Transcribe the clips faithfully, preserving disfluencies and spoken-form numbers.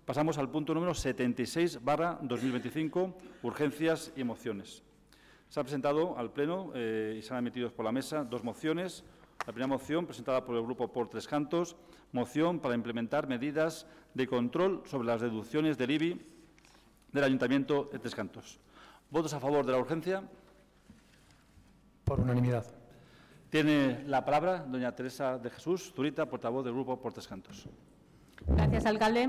Pasamos al punto número setenta y seis barra dos mil veinticinco, urgencias y mociones. Se han presentado al Pleno eh, y se han emitido por la mesa dos mociones. La primera moción, presentada por el Grupo Por Tres Cantos, moción para implementar medidas de control sobre las deducciones del I B I del Ayuntamiento de Tres Cantos. ¿Votos a favor de la urgencia? Por unanimidad. Tiene la palabra doña Teresa de Jesús Zurita, portavoz del Grupo Por Tres Cantos. Gracias, alcalde.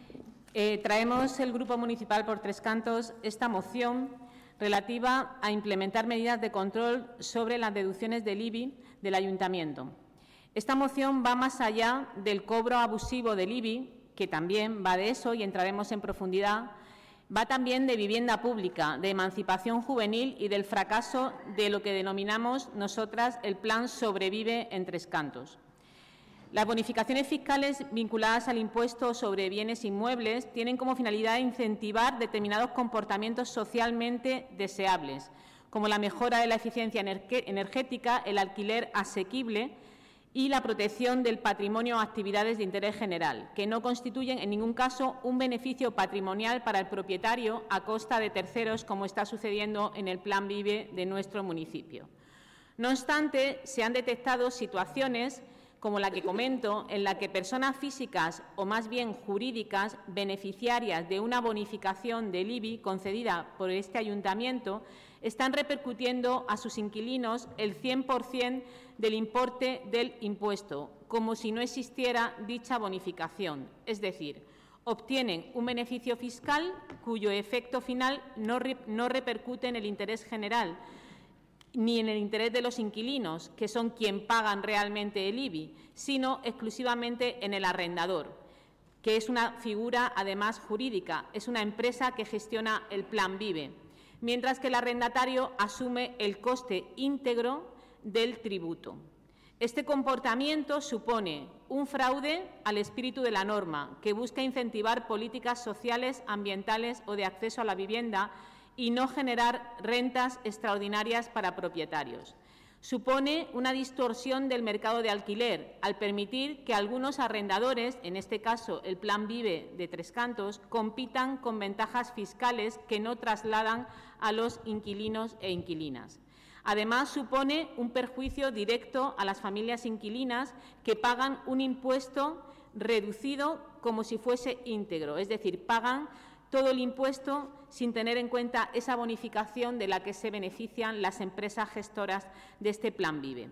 Eh, traemos el Grupo Municipal Por Tres Cantos esta moción relativa a implementar medidas de control sobre las deducciones del I B I del Ayuntamiento. Esta moción va más allá del cobro abusivo del I B I, que también va de eso y entraremos en profundidad. Va también de vivienda pública, de emancipación juvenil y del fracaso de lo que denominamos nosotras el Plan Sobrevive en Tres Cantos. Las bonificaciones fiscales vinculadas al impuesto sobre bienes inmuebles tienen como finalidad incentivar determinados comportamientos socialmente deseables, como la mejora de la eficiencia energética, el alquiler asequible y la protección del patrimonio o actividades de interés general, que no constituyen en ningún caso un beneficio patrimonial para el propietario a costa de terceros, como está sucediendo en el Plan Vive de nuestro municipio. No obstante, se han detectado situaciones como la que comento, en la que personas físicas o más bien jurídicas beneficiarias de una bonificación del I B I concedida por este ayuntamiento están repercutiendo a sus inquilinos el cien por cien del importe del impuesto, como si no existiera dicha bonificación. Es decir, obtienen un beneficio fiscal cuyo efecto final no, re, no repercute en el interés general, ni en el interés de los inquilinos, que son quienes pagan realmente el I B I, sino exclusivamente en el arrendador, que es una figura, además, jurídica, es una empresa que gestiona el Plan Vive, mientras que el arrendatario asume el coste íntegro del tributo. Este comportamiento supone un fraude al espíritu de la norma, que busca incentivar políticas sociales, ambientales o de acceso a la vivienda y no generar rentas extraordinarias para propietarios. Supone una distorsión del mercado de alquiler, al permitir que algunos arrendadores, en este caso el Plan Vive de Tres Cantos, compitan con ventajas fiscales que no trasladan a los inquilinos e inquilinas. Además, supone un perjuicio directo a las familias inquilinas que pagan un impuesto reducido como si fuese íntegro, es decir, pagan todo el impuesto sin tener en cuenta esa bonificación de la que se benefician las empresas gestoras de este Plan Vive,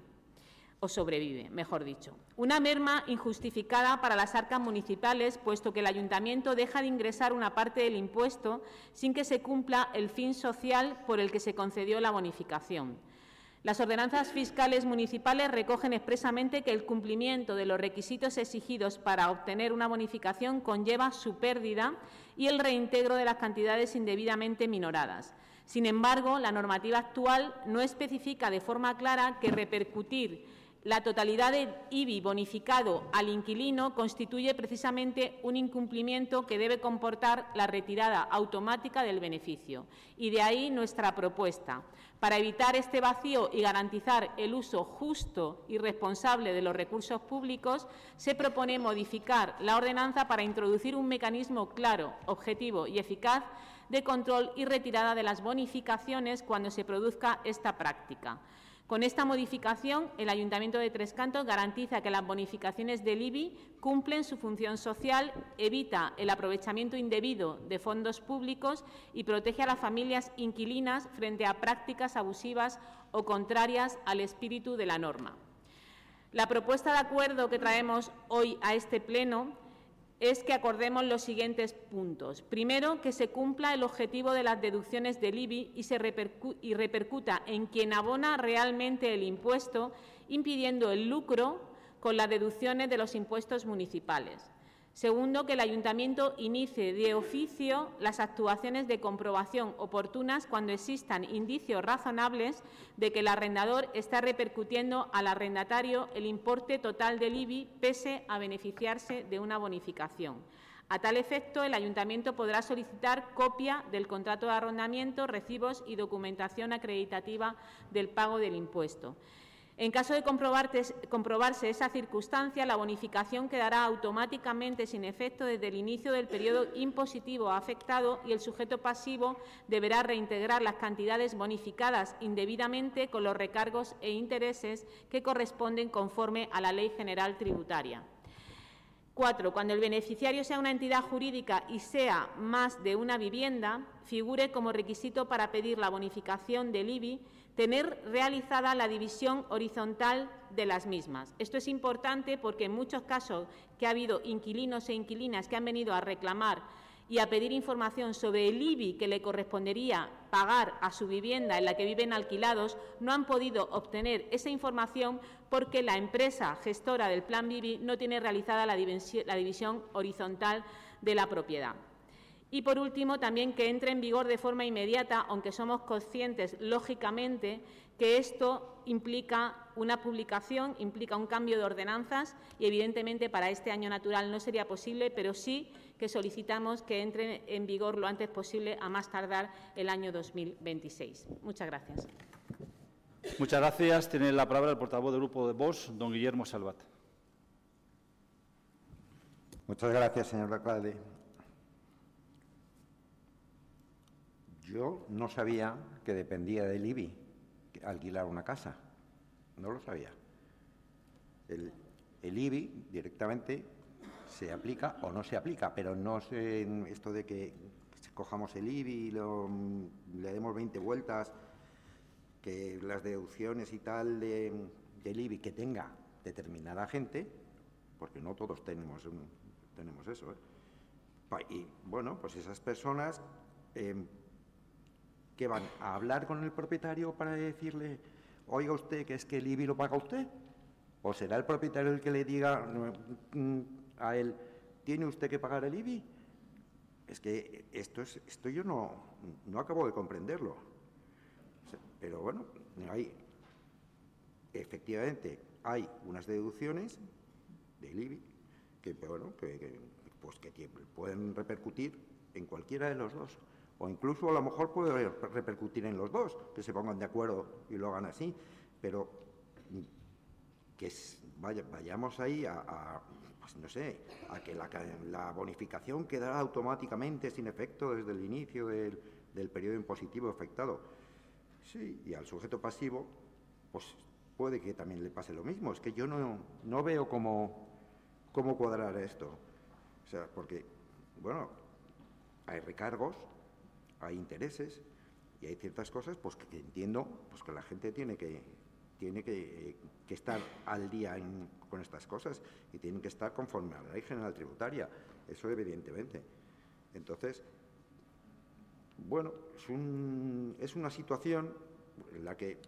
o Sobrevive, mejor dicho. Una merma injustificada para las arcas municipales, puesto que el ayuntamiento deja de ingresar una parte del impuesto sin que se cumpla el fin social por el que se concedió la bonificación. Las ordenanzas fiscales municipales recogen expresamente que el cumplimiento de los requisitos exigidos para obtener una bonificación conlleva su pérdida y el reintegro de las cantidades indebidamente minoradas. Sin embargo, la normativa actual no especifica de forma clara que repercutir la totalidad del I B I bonificado al inquilino constituye precisamente un incumplimiento que debe comportar la retirada automática del beneficio. Y de ahí nuestra propuesta. Para evitar este vacío y garantizar el uso justo y responsable de los recursos públicos, se propone modificar la ordenanza para introducir un mecanismo claro, objetivo y eficaz de control y retirada de las bonificaciones cuando se produzca esta práctica. Con esta modificación, el Ayuntamiento de Tres Cantos garantiza que las bonificaciones del I B I cumplen su función social, evita el aprovechamiento indebido de fondos públicos y protege a las familias inquilinas frente a prácticas abusivas o contrarias al espíritu de la norma. La propuesta de acuerdo que traemos hoy a este Pleno es que acordemos los siguientes puntos. Primero, que se cumpla el objetivo de las deducciones del I B I y se repercu- y repercuta en quien abona realmente el impuesto, impidiendo el lucro con las deducciones de los impuestos municipales. Segundo, que el Ayuntamiento inicie de oficio las actuaciones de comprobación oportunas cuando existan indicios razonables de que el arrendador está repercutiendo al arrendatario el importe total del I B I pese a beneficiarse de una bonificación. A tal efecto, el Ayuntamiento podrá solicitar copia del contrato de arrendamiento, recibos y documentación acreditativa del pago del impuesto. En caso de comprobarse esa circunstancia, la bonificación quedará automáticamente sin efecto desde el inicio del periodo impositivo afectado y el sujeto pasivo deberá reintegrar las cantidades bonificadas indebidamente con los recargos e intereses que corresponden conforme a la Ley General Tributaria. Cuatro. Cuando el beneficiario sea una entidad jurídica y sea más de una vivienda, figure como requisito para pedir la bonificación del I B I tener realizada la división horizontal de las mismas. Esto es importante porque en muchos casos que ha habido inquilinos e inquilinas que han venido a reclamar y a pedir información sobre el I B I que le correspondería pagar a su vivienda en la que viven alquilados, no han podido obtener esa información porque la empresa gestora del Plan Bibi no tiene realizada la división, la división horizontal de la propiedad. Y, por último, también que entre en vigor de forma inmediata, aunque somos conscientes, lógicamente, que esto implica una publicación, implica un cambio de ordenanzas y, evidentemente, para este año natural no sería posible, pero sí que solicitamos que entre en vigor lo antes posible, a más tardar el año dos mil veintiséis. Muchas gracias. Muchas gracias. Tiene la palabra el portavoz del Grupo de Vox, don Guillermo Salvat. Muchas gracias, señor alcalde. Yo no sabía que dependía del I B I alquilar una casa. No lo sabía. El, el I B I directamente se aplica o no se aplica, pero no sé esto de que cojamos el I B I y lo, le demos veinte vueltas, que las deducciones y tal de, del I B I que tenga determinada gente, porque no todos tenemos, tenemos eso, ¿eh? Y bueno, pues esas personas eh, que van a hablar con el propietario para decirle, oiga usted, que es que el I B I lo paga usted, o será el propietario el que le diga a él, tiene usted que pagar el I B I. Es que esto, es, esto yo no, no acabo de comprenderlo. Pero bueno, hay, efectivamente hay unas deducciones del I B I que, bueno, que, que, pues que pueden repercutir en cualquiera de los dos. O incluso a lo mejor puede repercutir en los dos, que se pongan de acuerdo y lo hagan así. Pero que vaya, vayamos ahí a, a pues no sé, a que la, la bonificación quedará automáticamente sin efecto desde el inicio del, del periodo impositivo afectado. Sí, y al sujeto pasivo, pues puede que también le pase lo mismo. Es que yo no, no veo cómo, cómo cuadrar esto. O sea, porque, bueno, hay recargos, hay intereses y hay ciertas cosas pues que, que entiendo pues que la gente tiene que tiene que, que estar al día en, con estas cosas y tienen que estar conforme a la Ley General Tributaria, eso evidentemente. Entonces, bueno, es, un, es una situación en la que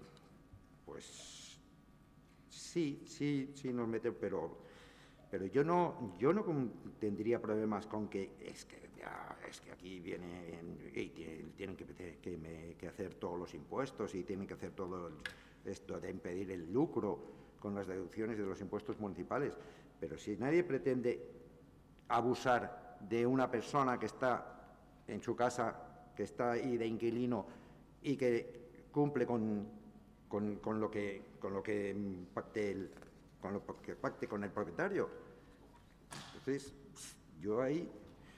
pues sí, sí, sí nos meten, pero pero yo no yo no tendría problemas con que es que ya, es que aquí vienen y tienen que, que, me, que hacer todos los impuestos y tienen que hacer todo esto de impedir el lucro con las deducciones de los impuestos municipales. Pero si nadie pretende abusar de una persona que está en su casa, que está ahí de inquilino y que cumple con, con, con lo que con lo que pacte el, con lo que pacte con el propietario. Entonces, yo ahí.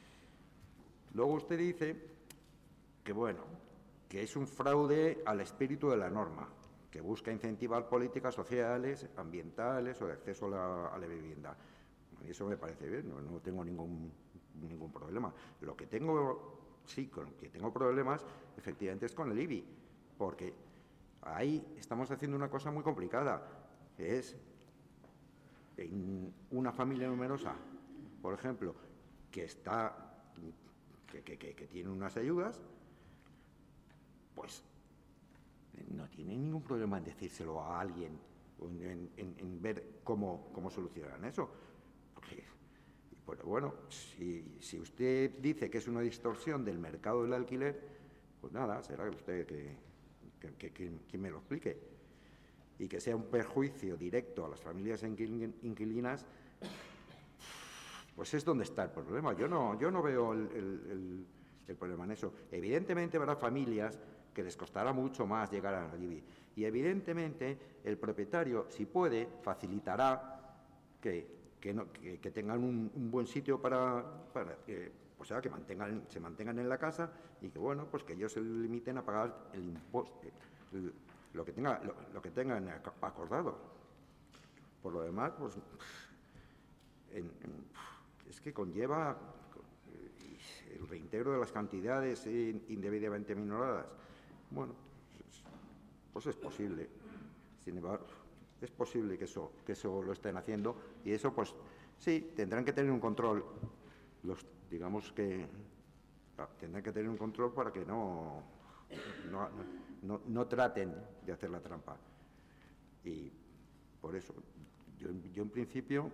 Luego usted dice que, bueno, que es un fraude al espíritu de la norma, que busca incentivar políticas sociales, ambientales o de acceso a la, a la vivienda. Y eso me parece bien, no, no tengo ningún, ningún problema. Lo que tengo, sí, con lo que tengo problemas, efectivamente, es con el I B I, porque ahí estamos haciendo una cosa muy complicada, que es en una familia numerosa, por ejemplo, que está que, que, que, que tiene unas ayudas, pues no tiene ningún problema en decírselo a alguien, en, en, en ver cómo, cómo solucionan eso. Porque, bueno, bueno si, si usted dice que es una distorsión del mercado del alquiler, pues nada, será usted que, que, que, que, que me lo explique. Y que sea un perjuicio directo a las familias inquilinas, pues es donde está el problema. Yo no, yo no veo el, el, el, el problema en eso. Evidentemente habrá familias que les costará mucho más llegar al IBI. Y evidentemente el propietario, si puede, facilitará que, que, no, que, que tengan un, un buen sitio para, para que, o sea, que mantengan, se mantengan en la casa y que, bueno, pues que ellos se limiten a pagar el impuesto, el, lo que tenga, lo, lo que tengan acordado. Por lo demás, pues en, en, es que conlleva el reintegro de las cantidades indebidamente minoradas. Bueno, pues es posible. Sin embargo, es posible que eso, que eso lo estén haciendo y eso, pues sí, tendrán que tener un control. Los, digamos que tendrán que tener un control para que no, no, no, no traten de hacer la trampa. Y por eso, yo, yo en principio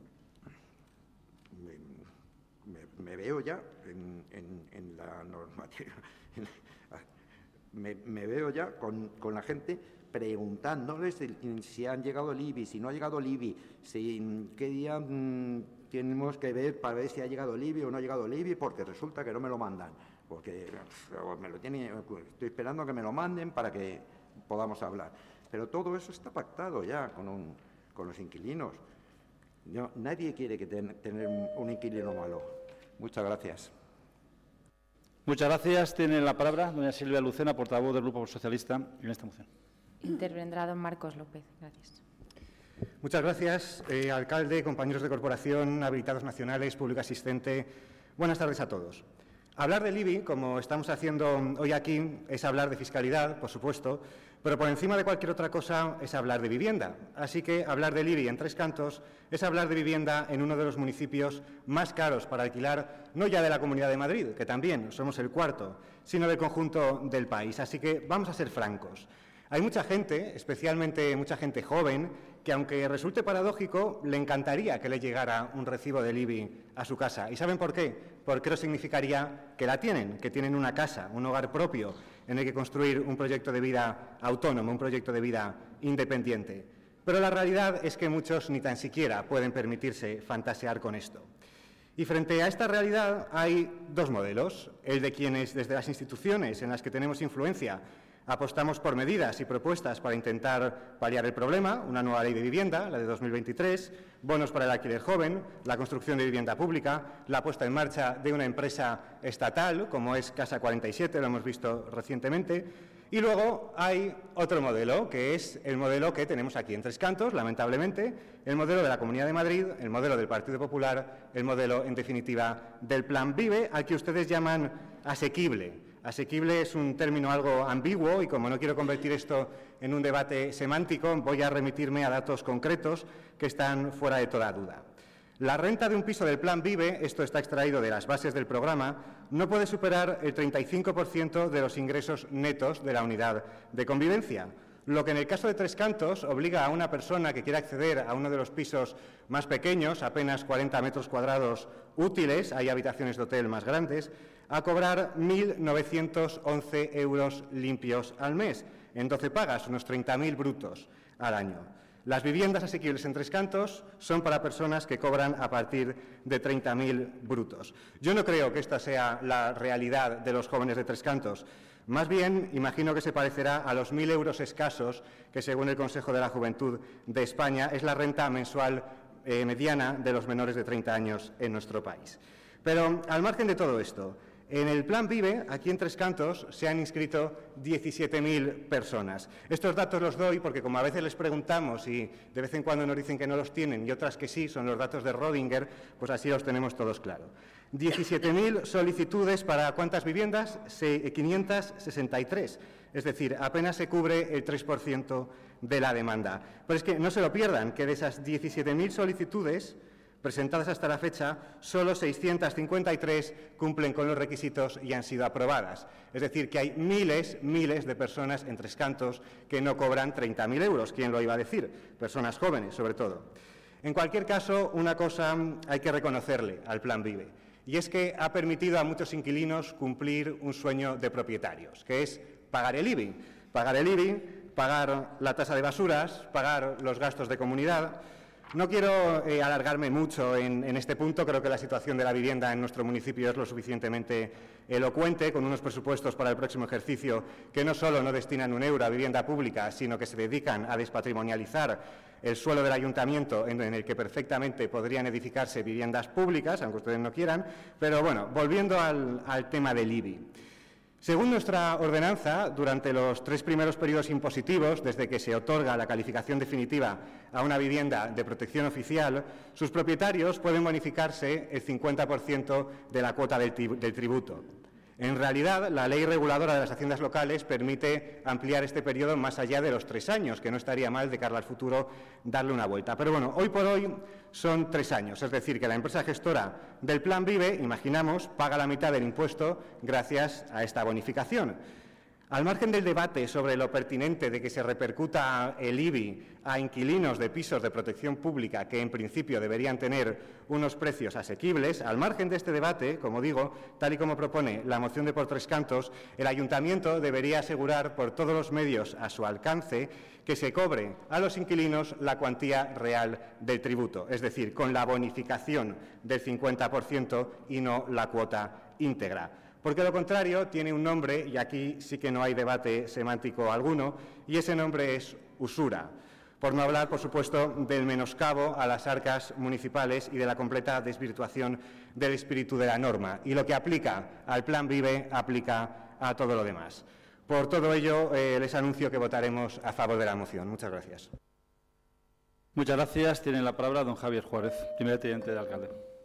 me, me, me veo ya en, en, en la normativa, en, me, me veo ya con, con la gente preguntándoles si, si han llegado el IBI, si no ha llegado el IBI, si, qué día mmm, tenemos que ver para ver si ha llegado el IBI o no ha llegado el IBI, porque resulta que no me lo mandan, porque me lo tiene, estoy esperando a que me lo manden para que podamos hablar. Pero todo eso está pactado ya con, un, con los inquilinos. No, nadie quiere que ten, tener un, un inquilino malo. Muchas gracias. Muchas gracias. Tiene la palabra doña Silvia Lucena, portavoz del Grupo Socialista en esta moción. Intervendrá don Marcos López. Gracias. Muchas gracias, eh, alcalde, compañeros de corporación, habilitados nacionales, público asistente. Buenas tardes a todos. Hablar del IBI, como estamos haciendo hoy aquí, es hablar de fiscalidad, por supuesto, pero por encima de cualquier otra cosa es hablar de vivienda. Así que hablar del IBI en Tres Cantos es hablar de vivienda en uno de los municipios más caros para alquilar, no ya de la Comunidad de Madrid, que también somos el cuarto, sino del conjunto del país. Así que vamos a ser francos. Hay mucha gente, especialmente mucha gente joven, que aunque resulte paradójico, le encantaría que le llegara un recibo del IBI a su casa. ¿Y saben por qué? Porque eso significaría que la tienen, que tienen una casa, un hogar propio en el que construir un proyecto de vida autónomo, un proyecto de vida independiente. Pero la realidad es que muchos ni tan siquiera pueden permitirse fantasear con esto. Y frente a esta realidad hay dos modelos, el de quienes desde las instituciones en las que tenemos influencia apostamos por medidas y propuestas para intentar paliar el problema, una nueva ley de vivienda, la de dos mil veintitrés, bonos para el alquiler joven, la construcción de vivienda pública, la puesta en marcha de una empresa estatal, como es Casa cuarenta y siete, lo hemos visto recientemente. Y luego hay otro modelo, que es el modelo que tenemos aquí en Tres Cantos, lamentablemente, el modelo de la Comunidad de Madrid, el modelo del Partido Popular, el modelo, en definitiva, del Plan Vive, al que ustedes llaman asequible. Asequible es un término algo ambiguo y, como no quiero convertir esto en un debate semántico, voy a remitirme a datos concretos que están fuera de toda duda. La renta de un piso del Plan Vive, esto está extraído de las bases del programa, no puede superar el treinta y cinco por ciento de los ingresos netos de la unidad de convivencia, lo que en el caso de Tres Cantos obliga a una persona que quiera acceder a uno de los pisos más pequeños, apenas cuarenta metros cuadrados útiles, hay habitaciones de hotel más grandes, a cobrar mil novecientos once euros limpios al mes, en doce pagas, unos treinta mil brutos al año. Las viviendas asequibles en Tres Cantos son para personas que cobran a partir de treinta mil brutos. Yo no creo que esta sea la realidad de los jóvenes de Tres Cantos. Más bien, imagino que se parecerá a los mil euros escasos que, según el Consejo de la Juventud de España, es la renta mensual eh, mediana de los menores de treinta años en nuestro país. Pero, al margen de todo esto, en el Plan Vive, aquí en Tres Cantos, se han inscrito diecisiete mil personas. Estos datos los doy porque, como a veces les preguntamos y de vez en cuando nos dicen que no los tienen y otras que sí, son los datos de Rodinger, pues así los tenemos todos claros. diecisiete mil solicitudes para ¿cuántas viviendas? quinientas sesenta y tres, es decir, apenas se cubre el tres por ciento de la demanda. Pero es que no se lo pierdan, que de esas diecisiete mil solicitudes presentadas hasta la fecha, solo seiscientas cincuenta y tres cumplen con los requisitos y han sido aprobadas. Es decir, que hay miles, miles de personas en Tres Cantos que no cobran treinta mil euros. ¿Quién lo iba a decir? Personas jóvenes, sobre todo. En cualquier caso, una cosa hay que reconocerle al Plan Vive, y es que ha permitido a muchos inquilinos cumplir un sueño de propietarios, que es pagar el IBI. Pagar el IBI, pagar la tasa de basuras, pagar los gastos de comunidad. No quiero eh, alargarme mucho en, en este punto. Creo que la situación de la vivienda en nuestro municipio es lo suficientemente elocuente, con unos presupuestos para el próximo ejercicio que no solo no destinan un euro a vivienda pública, sino que se dedican a despatrimonializar el suelo del ayuntamiento, en, en el que perfectamente podrían edificarse viviendas públicas, aunque ustedes no quieran. Pero bueno, volviendo al, al tema del I B I. Según nuestra ordenanza, durante los tres primeros periodos impositivos, desde que se otorga la calificación definitiva a una vivienda de protección oficial, sus propietarios pueden bonificarse el cincuenta por ciento de la cuota del tributo. En realidad, la Ley Reguladora de las Haciendas Locales permite ampliar este periodo más allá de los tres años, que no estaría mal de cara al futuro darle una vuelta. Pero bueno, hoy por hoy son tres años, es decir, que la empresa gestora del Plan Vive, imaginamos, paga la mitad del impuesto gracias a esta bonificación. Al margen del debate sobre lo pertinente de que se repercuta el I B I a inquilinos de pisos de protección pública que en principio deberían tener unos precios asequibles, al margen de este debate, como digo, tal y como propone la moción de Por Tres Cantos, el Ayuntamiento debería asegurar por todos los medios a su alcance que se cobre a los inquilinos la cuantía real del tributo, es decir, con la bonificación del cincuenta por ciento y no la cuota íntegra. Porque lo contrario tiene un nombre, y aquí sí que no hay debate semántico alguno, y ese nombre es usura. Por no hablar, por supuesto, del menoscabo a las arcas municipales y de la completa desvirtuación del espíritu de la norma. Y lo que aplica al Plan Vive aplica a todo lo demás. Por todo ello, eh, les anuncio que votaremos a favor de la moción. Muchas gracias. Muchas gracias. Tiene la palabra don Javier Juárez, primer teniente de alcalde.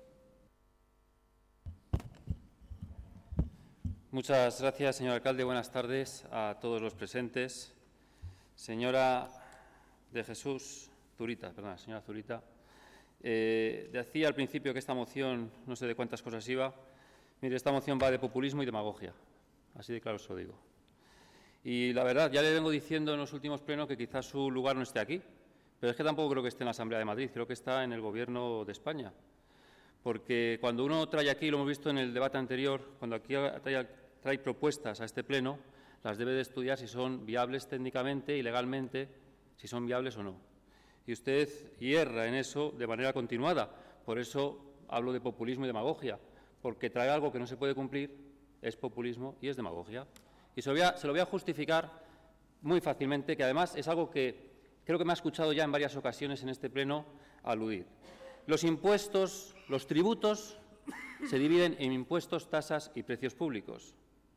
Muchas gracias, señor alcalde. Buenas tardes a todos los presentes. Señora de Jesús Zurita, perdón, señora Zurita, eh, decía al principio que esta moción, no sé de cuántas cosas iba. Mire, esta moción va de populismo y demagogia, así de claro os lo digo. Y la verdad, ya le vengo diciendo en los últimos plenos que quizás su lugar no esté aquí, pero es que tampoco creo que esté en la Asamblea de Madrid, creo que está en el Gobierno de España. Porque cuando uno trae aquí, lo hemos visto en el debate anterior, cuando aquí trae trae propuestas a este pleno, las debe de estudiar si son viables técnicamente y legalmente, si son viables o no. Y usted hierra en eso de manera continuada. Por eso hablo de populismo y demagogia, porque traer algo que no se puede cumplir es populismo y es demagogia. Y se lo voy a, se lo voy a justificar muy fácilmente, que además es algo que creo que me ha escuchado ya en varias ocasiones en este pleno aludir. Los impuestos, los tributos, se dividen en impuestos, tasas y precios públicos.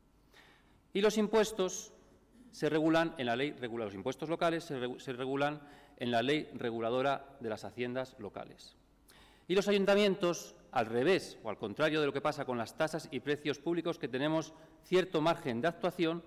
Y los impuestos se regulan en la ley reguladora. Los impuestos locales se, regu se regulan en la ley reguladora de las haciendas locales. Y los ayuntamientos, al revés o al contrario de lo que pasa con las tasas y precios públicos, que tenemos cierto margen de actuación,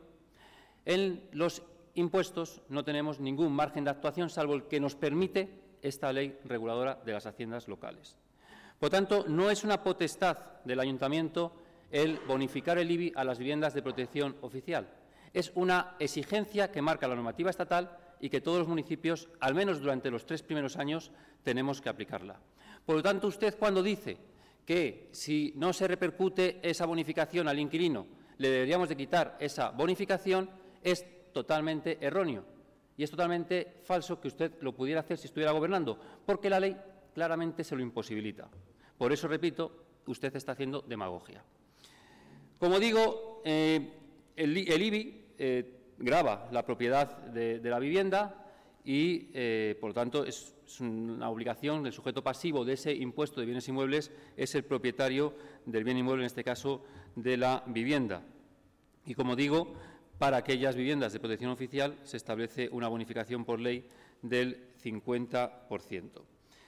en los impuestos no tenemos ningún margen de actuación, salvo el que nos permite esta ley reguladora de las haciendas locales. Por tanto, no es una potestad del ayuntamiento el bonificar el I B I a las viviendas de protección oficial. Es una exigencia que marca la normativa estatal y que todos los municipios, al menos durante los tres primeros años, tenemos que aplicarla. Por lo tanto, usted cuando dice que si no se repercute esa bonificación al inquilino, le deberíamos de quitar esa bonificación, es totalmente erróneo. Y es totalmente falso que usted lo pudiera hacer si estuviera gobernando, porque la ley claramente se lo imposibilita. Por eso, repito, usted está haciendo demagogia. Como digo, eh, el, el I B I eh, grava la propiedad de, de la vivienda y, eh, por lo tanto, es, es una obligación del sujeto pasivo de ese impuesto de bienes inmuebles, es el propietario del bien inmueble, en este caso, de la vivienda. Y, como digo, para aquellas viviendas de protección oficial se establece una bonificación por ley del cincuenta por ciento.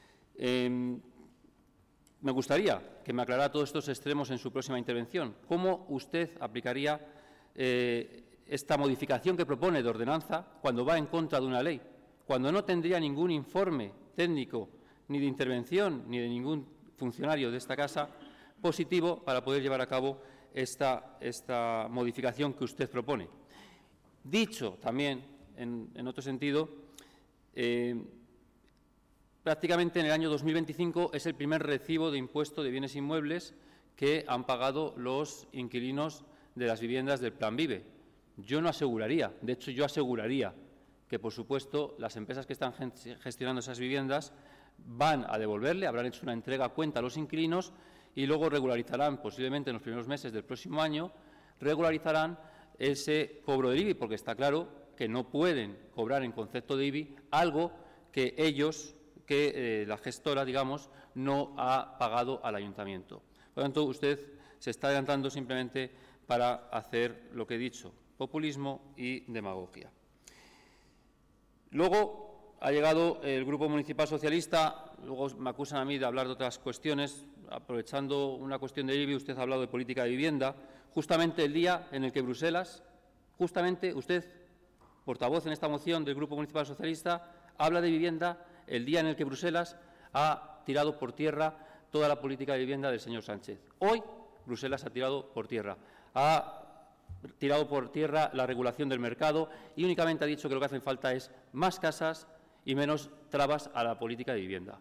Eh, Me gustaría que me aclarara todos estos extremos en su próxima intervención. ¿Cómo usted aplicaría eh, esta modificación que propone de ordenanza cuando va en contra de una ley? Cuando no tendría ningún informe técnico, ni de intervención, ni de ningún funcionario de esta casa positivo para poder llevar a cabo esta, esta modificación que usted propone. Dicho también, en, en otro sentido, eh, prácticamente en el año dos mil veinticinco es el primer recibo de impuesto de bienes inmuebles que han pagado los inquilinos de las viviendas del Plan Vive. Yo no aseguraría, de hecho yo aseguraría que, por supuesto, las empresas que están gestionando esas viviendas van a devolverle, habrán hecho una entrega a cuenta a los inquilinos y luego regularizarán, posiblemente en los primeros meses del próximo año, regularizarán ese cobro del I B I, porque está claro que no pueden cobrar en concepto de I B I algo que ellos, que eh, la gestora, digamos, no ha pagado al ayuntamiento. Por lo tanto, usted se está adelantando simplemente para hacer lo que he dicho, populismo y demagogia. Luego ha llegado el Grupo Municipal Socialista, luego me acusan a mí de hablar de otras cuestiones, aprovechando una cuestión de I B I, usted ha hablado de política de vivienda, justamente el día en el que Bruselas, justamente usted, portavoz en esta moción del Grupo Municipal Socialista, habla de vivienda el día en el que Bruselas ha tirado por tierra toda la política de vivienda del señor Sánchez. Hoy Bruselas ha tirado por tierra, ha tirado por tierra la regulación del mercado y únicamente ha dicho que lo que hace falta es más casas y menos trabas a la política de vivienda.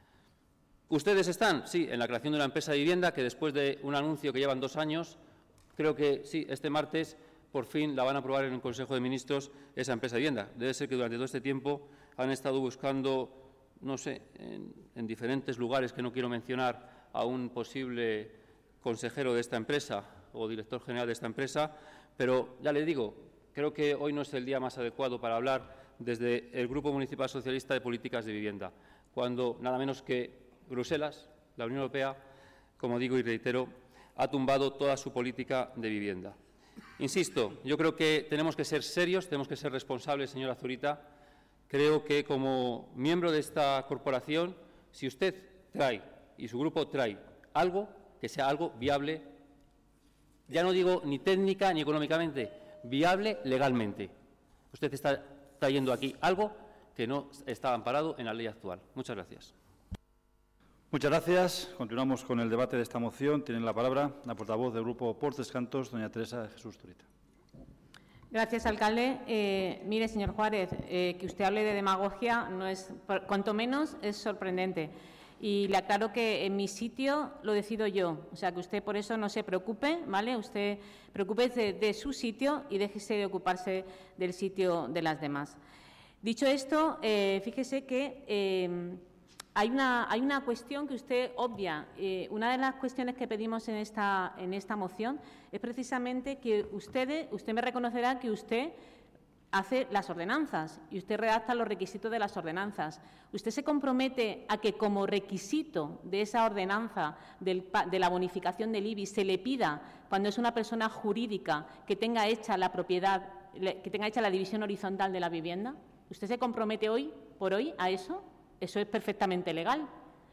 Ustedes están, sí, en la creación de una empresa de vivienda que después de un anuncio que llevan dos años, creo que sí, este martes por fin la van a aprobar en el Consejo de Ministros esa empresa de vivienda. Debe ser que durante todo este tiempo han estado buscando, no sé, en, en diferentes lugares que no quiero mencionar, a un posible consejero de esta empresa o director general de esta empresa, pero ya le digo, creo que hoy no es el día más adecuado para hablar desde el Grupo Municipal Socialista de Políticas de Vivienda, cuando nada menos que Bruselas, la Unión Europea, como digo y reitero, ha tumbado toda su política de vivienda. Insisto, yo creo que tenemos que ser serios, tenemos que ser responsables, señora Zurita. Creo que como miembro de esta corporación, si usted trae y su grupo trae algo, que sea algo viable, ya no digo ni técnica ni económicamente, viable legalmente. Usted está trayendo aquí algo que no está amparado en la ley actual. Muchas gracias. Muchas gracias. Continuamos con el debate de esta moción. Tiene la palabra la portavoz del Grupo Por Tres Cantos, doña Teresa de Jesús Zurita. Gracias, alcalde. Eh, mire, señor Juárez, eh, que usted hable de demagogia no es, cuanto menos, es sorprendente. Y le aclaro que en mi sitio lo decido yo. O sea, que usted por eso no se preocupe, ¿vale? Usted preocúpese de, de su sitio y déjese de ocuparse del sitio de las demás. Dicho esto, eh, fíjese que eh, hay, una, hay una cuestión que usted obvia. Eh, una de las cuestiones que pedimos en esta, en esta moción es precisamente que usted, usted me reconocerá que usted hace las ordenanzas y usted redacta los requisitos de las ordenanzas. Usted se compromete a que como requisito de esa ordenanza del, de la bonificación del I B I se le pida, cuando es una persona jurídica, que tenga hecha la propiedad, que tenga hecha la división horizontal de la vivienda. ¿Usted se compromete hoy, por hoy, a eso? Eso es perfectamente legal.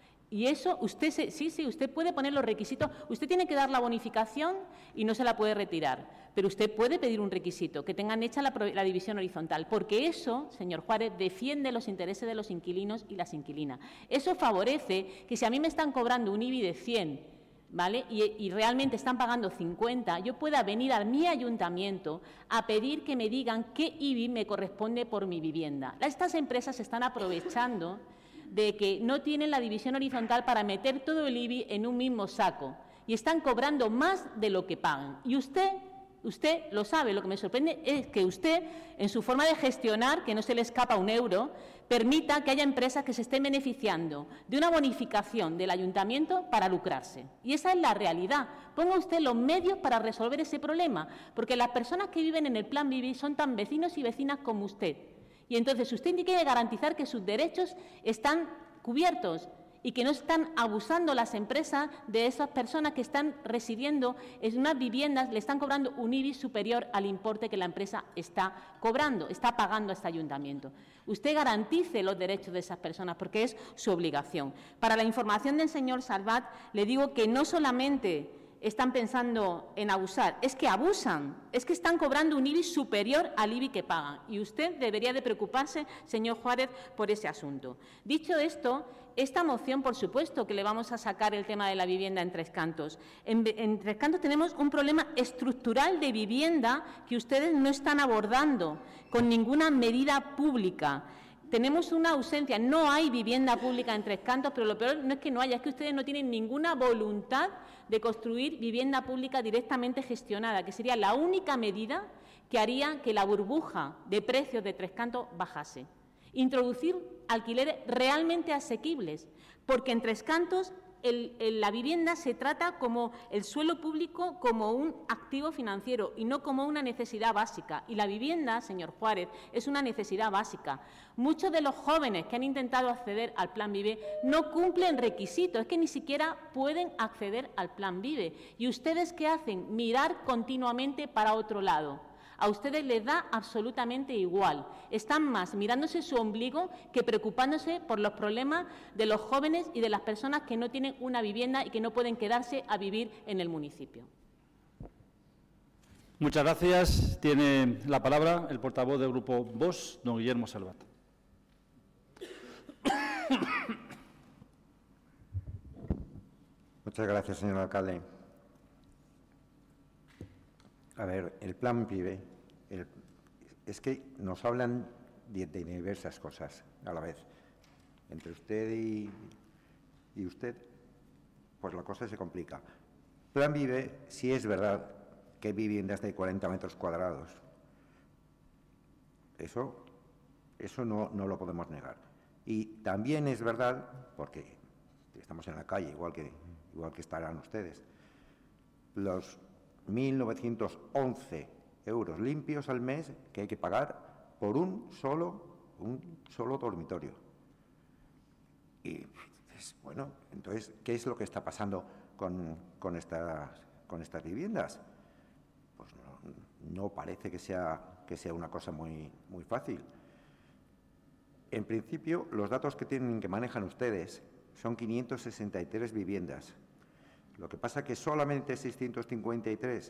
Y eso, usted se, sí, sí, usted puede poner los requisitos. Usted tiene que dar la bonificación y no se la puede retirar. Pero usted puede pedir un requisito, que tengan hecha la, la división horizontal, porque eso, señor Juárez, defiende los intereses de los inquilinos y las inquilinas. Eso favorece que si a mí me están cobrando un I B I de cien, ¿vale? Y, y realmente están pagando cincuenta, yo pueda venir a mi ayuntamiento a pedir que me digan qué I B I me corresponde por mi vivienda. Estas empresas se están aprovechando de que no tienen la división horizontal para meter todo el I B I en un mismo saco y están cobrando más de lo que pagan. Y usted, usted lo sabe, lo que me sorprende es que usted, en su forma de gestionar, que no se le escapa un euro, permita que haya empresas que se estén beneficiando de una bonificación del ayuntamiento para lucrarse. Y esa es la realidad. Ponga usted los medios para resolver ese problema, porque las personas que viven en el plan Vivi son tan vecinos y vecinas como usted. Y entonces usted tiene que garantizar que sus derechos están cubiertos y que no están abusando las empresas de esas personas que están residiendo en unas viviendas, le están cobrando un I B I superior al importe que la empresa está cobrando, está pagando a este ayuntamiento. Usted garantice los derechos de esas personas porque es su obligación. Para la información del señor Salvat, le digo que no solamente están pensando en abusar, es que abusan, es que están cobrando un I B I superior al I B I que pagan. Y usted debería de preocuparse, señor Juárez, por ese asunto. Dicho esto, esta moción, por supuesto, que le vamos a sacar el tema de la vivienda en Tres Cantos. En, en Tres Cantos tenemos un problema estructural de vivienda que ustedes no están abordando con ninguna medida pública. Tenemos una ausencia, no hay vivienda pública en Tres Cantos, pero lo peor no es que no haya, es que ustedes no tienen ninguna voluntad de construir vivienda pública directamente gestionada, que sería la única medida que haría que la burbuja de precios de Tres Cantos bajase. Introducir alquileres realmente asequibles, porque en Tres Cantos el, el, la vivienda se trata como el suelo público como un activo financiero y no como una necesidad básica. Y la vivienda, señor Juárez, es una necesidad básica. Muchos de los jóvenes que han intentado acceder al Plan Vive no cumplen requisitos, es que ni siquiera pueden acceder al Plan Vive. ¿Y ustedes qué hacen? Mirar continuamente para otro lado. A ustedes les da absolutamente igual. Están más mirándose su ombligo que preocupándose por los problemas de los jóvenes y de las personas que no tienen una vivienda y que no pueden quedarse a vivir en el municipio. Muchas gracias. Tiene la palabra el portavoz del Grupo Vox, don Guillermo Salvat. Muchas gracias, señor alcalde. A ver, el Plan Vive, el, es que nos hablan de, de diversas cosas a la vez. Entre usted y, y usted, pues la cosa se complica. Plan Vive, sí es verdad que hay viviendas de cuarenta metros cuadrados. Eso, eso no, no lo podemos negar. Y también es verdad, porque estamos en la calle, igual que, igual que estarán ustedes, los mil novecientos once euros limpios al mes que hay que pagar por un solo, un solo dormitorio. Y, pues, bueno, entonces, ¿qué es lo que está pasando con, con, estas, con estas viviendas? Pues no, no parece que sea, que sea una cosa muy, muy fácil. En principio, los datos que tienen, que manejan ustedes son quinientas sesenta y tres viviendas. Lo que pasa es que solamente seiscientos cincuenta y tres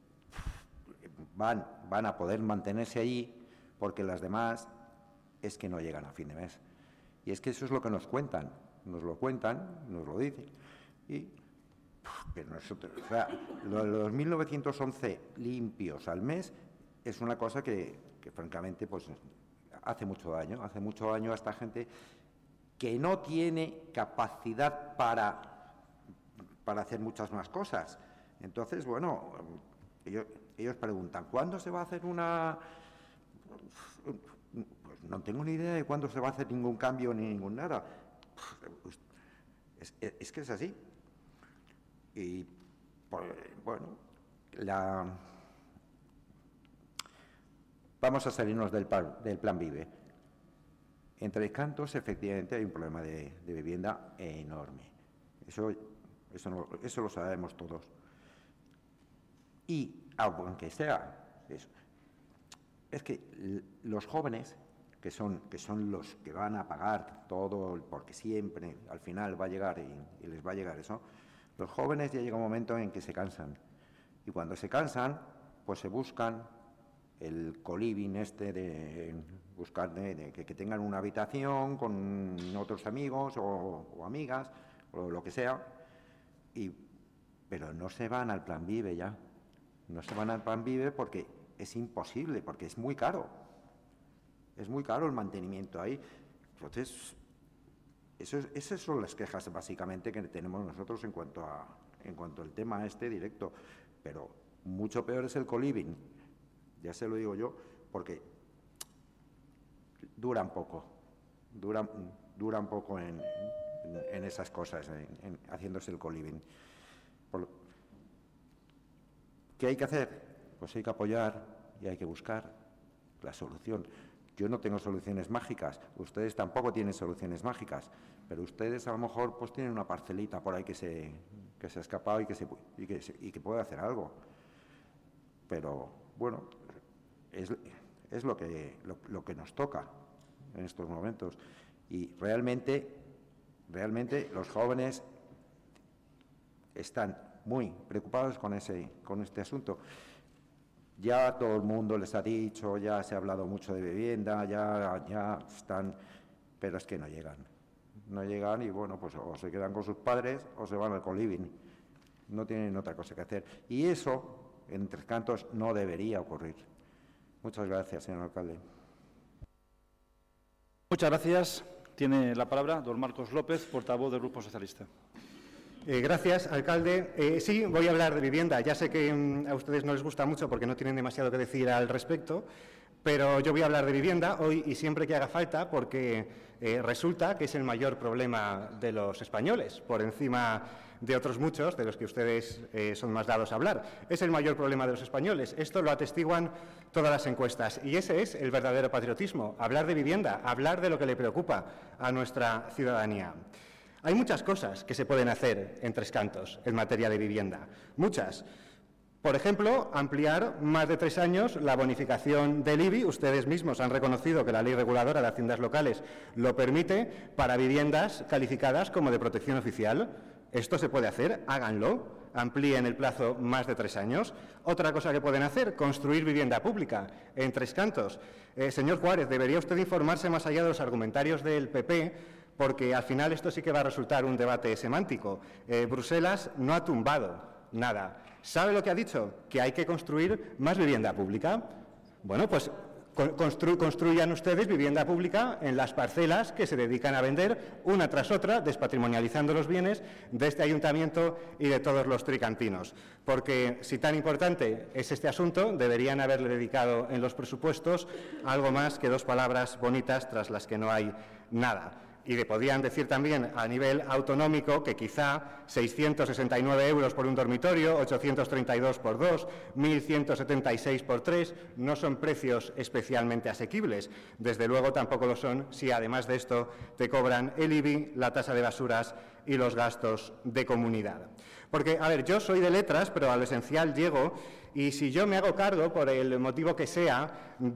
van, van a poder mantenerse allí porque las demás es que no llegan a fin de mes. Y es que eso es lo que nos cuentan, nos lo cuentan, nos lo dicen. Y, pero nosotros, o sea, los mil novecientos once limpios al mes es una cosa que, que francamente, pues hace mucho daño, hace mucho daño a esta gente que no tiene capacidad para... para hacer muchas más cosas. Entonces, bueno, ellos, ellos preguntan, ¿cuándo se va a hacer una...? Pues no tengo ni idea de cuándo se va a hacer ningún cambio ni ningún nada. Es, es, es que es así. Y, pues, bueno, la... vamos a salirnos del, par, del Plan Vive. En Tres Cantos, efectivamente, hay un problema de, de vivienda enorme. Eso... Eso, no, eso lo sabemos todos. Y, aunque sea eso, es que los jóvenes, que son, que son los que van a pagar todo, porque siempre al final va a llegar y, y les va a llegar eso, los jóvenes ya llega un momento en que se cansan. Y cuando se cansan, pues se buscan el coliving este de buscar de, de, que, que tengan una habitación con otros amigos o, o amigas, o lo que sea. Y, pero no se van al Plan Vive ya, no se van al Plan Vive porque es imposible, porque es muy caro, es muy caro el mantenimiento ahí. Entonces, eso, esas son las quejas básicamente que tenemos nosotros en cuanto a, en cuanto al tema este directo, pero mucho peor es el coliving, ya se lo digo yo, porque duran poco, duran, duran poco en... en esas cosas, en, en, haciéndose el coliving. Por, ¿qué hay que hacer? Pues hay que apoyar y hay que buscar la solución. Yo no tengo soluciones mágicas, ustedes tampoco tienen soluciones mágicas, pero ustedes a lo mejor pues tienen una parcelita por ahí que se, que se ha escapado y que, se, y, que, y que puede hacer algo. Pero, bueno, es, es lo, que, lo, lo que nos toca en estos momentos. Y realmente... Realmente los jóvenes están muy preocupados con, ese, con este asunto. Ya todo el mundo les ha dicho, ya se ha hablado mucho de vivienda, ya, ya están, pero es que no llegan. No llegan y, bueno, pues o se quedan con sus padres o se van al coliving. No tienen otra cosa que hacer. Y eso, en Tres Cantos, no debería ocurrir. Muchas gracias, señor alcalde. Muchas gracias. Tiene la palabra don Marcos López, portavoz del Grupo Socialista. Eh, gracias, alcalde. Eh, sí, voy a hablar de vivienda. Ya sé que mm, a ustedes no les gusta mucho porque no tienen demasiado que decir al respecto, Pero yo voy a hablar de vivienda hoy y siempre que haga falta, porque eh, resulta que es el mayor problema de los españoles, por encima de otros muchos de los que ustedes eh, son más dados a hablar. Es el mayor problema de los españoles. Esto lo atestiguan todas las encuestas. Y ese es el verdadero patriotismo, hablar de vivienda, hablar de lo que le preocupa a nuestra ciudadanía. Hay muchas cosas que se pueden hacer en Tres Cantos en materia de vivienda. Muchas. Por ejemplo, ampliar más de tres años la bonificación del I B I. Ustedes mismos han reconocido que la Ley Reguladora de Haciendas Locales lo permite para viviendas calificadas como de protección oficial. Esto se puede hacer, háganlo, amplíen el plazo más de tres años. Otra cosa que pueden hacer, construir vivienda pública en Tres Cantos. Eh, señor Juárez, debería usted informarse más allá de los argumentarios del P P, porque al final esto sí que va a resultar un debate semántico. Eh, Bruselas no ha tumbado nada. ¿Sabe lo que ha dicho? Que hay que construir más vivienda pública. Bueno, pues constru construyan ustedes vivienda pública en las parcelas que se dedican a vender una tras otra, despatrimonializando los bienes de este ayuntamiento y de todos los tricantinos. Porque si tan importante es este asunto, deberían haberle dedicado en los presupuestos algo más que dos palabras bonitas tras las que no hay nada. Y le podrían decir también a nivel autonómico que quizá seiscientos sesenta y nueve euros por un dormitorio, ochocientos treinta y dos por dos, mil ciento setenta y seis por tres, no son precios especialmente asequibles. Desde luego tampoco lo son si además de esto te cobran el I B I, la tasa de basuras y los gastos de comunidad. Porque, a ver, yo soy de letras, pero a lo esencial llego. Y si yo me hago cargo, por el motivo que sea,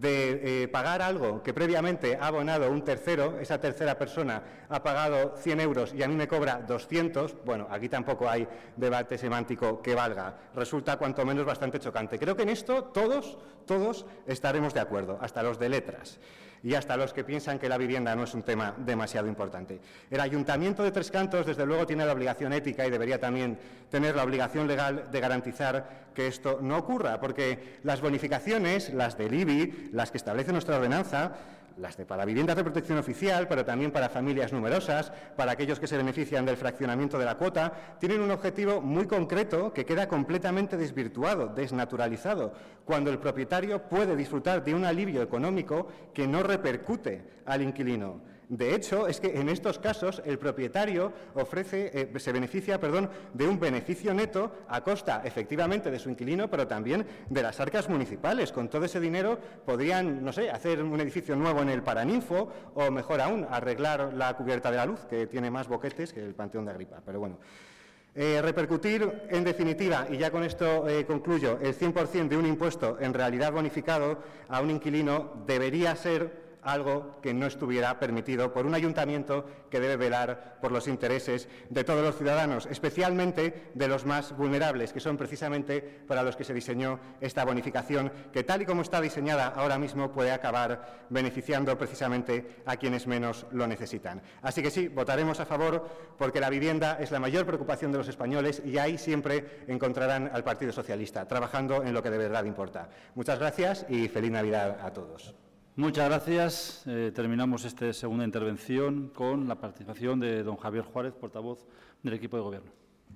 de eh, pagar algo que previamente ha abonado un tercero, esa tercera persona ha pagado cien euros y a mí me cobra doscientos, bueno, aquí tampoco hay debate semántico que valga. Resulta cuanto menos bastante chocante. Creo que en esto todos, todos estaremos de acuerdo, hasta los de letras y hasta los que piensan que la vivienda no es un tema demasiado importante. El Ayuntamiento de Tres Cantos, desde luego, tiene la obligación ética y debería también tener la obligación legal de garantizar que esto no ocurra, porque las bonificaciones, las del I B I, las que establece nuestra ordenanza, las de para viviendas de protección oficial, pero también para familias numerosas, para aquellos que se benefician del fraccionamiento de la cuota, tienen un objetivo muy concreto que queda completamente desvirtuado, desnaturalizado, cuando el propietario puede disfrutar de un alivio económico que no repercute al inquilino. De hecho, es que en estos casos el propietario ofrece, eh, se beneficia perdón, de un beneficio neto a costa, efectivamente, de su inquilino, pero también de las arcas municipales. Con todo ese dinero podrían, no sé, hacer un edificio nuevo en el Paraninfo o, mejor aún, arreglar la cubierta de la luz, que tiene más boquetes que el Panteón de Agripa. Pero bueno. Eh, repercutir, en definitiva, y ya con esto eh, concluyo, el cien por cien de un impuesto en realidad bonificado a un inquilino debería ser algo que no estuviera permitido por un ayuntamiento que debe velar por los intereses de todos los ciudadanos, especialmente de los más vulnerables, que son precisamente para los que se diseñó esta bonificación, que tal y como está diseñada ahora mismo puede acabar beneficiando precisamente a quienes menos lo necesitan. Así que sí, votaremos a favor porque la vivienda es la mayor preocupación de los españoles y ahí siempre encontrarán al Partido Socialista, trabajando en lo que de verdad importa. Muchas gracias y feliz Navidad a todos. Muchas gracias. Eh, terminamos esta segunda intervención con la participación de don Javier Juárez, portavoz del equipo de Gobierno.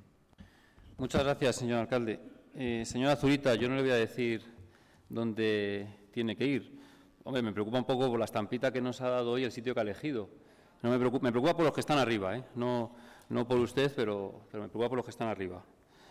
Muchas gracias, señor alcalde. Eh, señora Zurita, yo no le voy a decir dónde tiene que ir. Hombre, me preocupa un poco por la estampita que nos ha dado hoy el sitio que ha elegido. No me preocupa, me preocupa por los que están arriba, ¿eh? no, no por usted, pero, pero me preocupa por los que están arriba.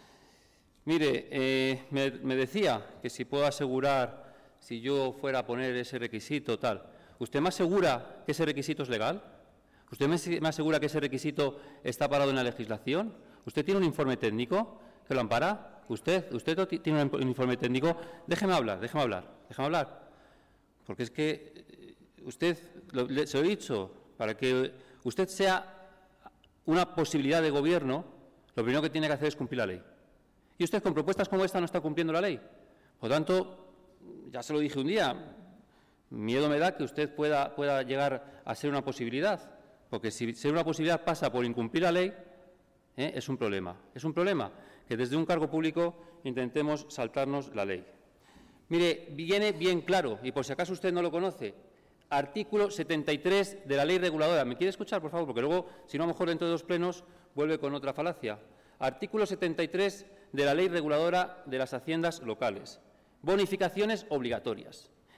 Mire, eh, me, me decía que si puedo asegurar, si yo fuera a poner ese requisito, tal. ¿Usted me asegura que ese requisito es legal? ¿Usted me asegura que ese requisito está parado en la legislación? ¿Usted tiene un informe técnico que lo ampara? ¿Usted, usted tiene un informe técnico? Déjeme hablar, déjeme hablar, déjeme hablar. Porque es que usted, lo, le, se lo he dicho, para que usted sea una posibilidad de gobierno, lo primero que tiene que hacer es cumplir la ley. Y usted con propuestas como esta no está cumpliendo la ley. Por lo tanto, ya se lo dije un día, miedo me da que usted pueda, pueda llegar a ser una posibilidad, porque si ser una posibilidad pasa por incumplir la ley, ¿eh? es un problema. Es un problema que desde un cargo público intentemos saltarnos la ley. Mire, viene bien claro, y por si acaso usted no lo conoce, artículo setenta y tres de la Ley Reguladora. ¿Me quiere escuchar, por favor? Porque luego, si no, a lo mejor dentro de dos plenos vuelve con otra falacia. Artículo setenta y tres de la Ley Reguladora de las Haciendas Locales. Bonificaciones obligatorias.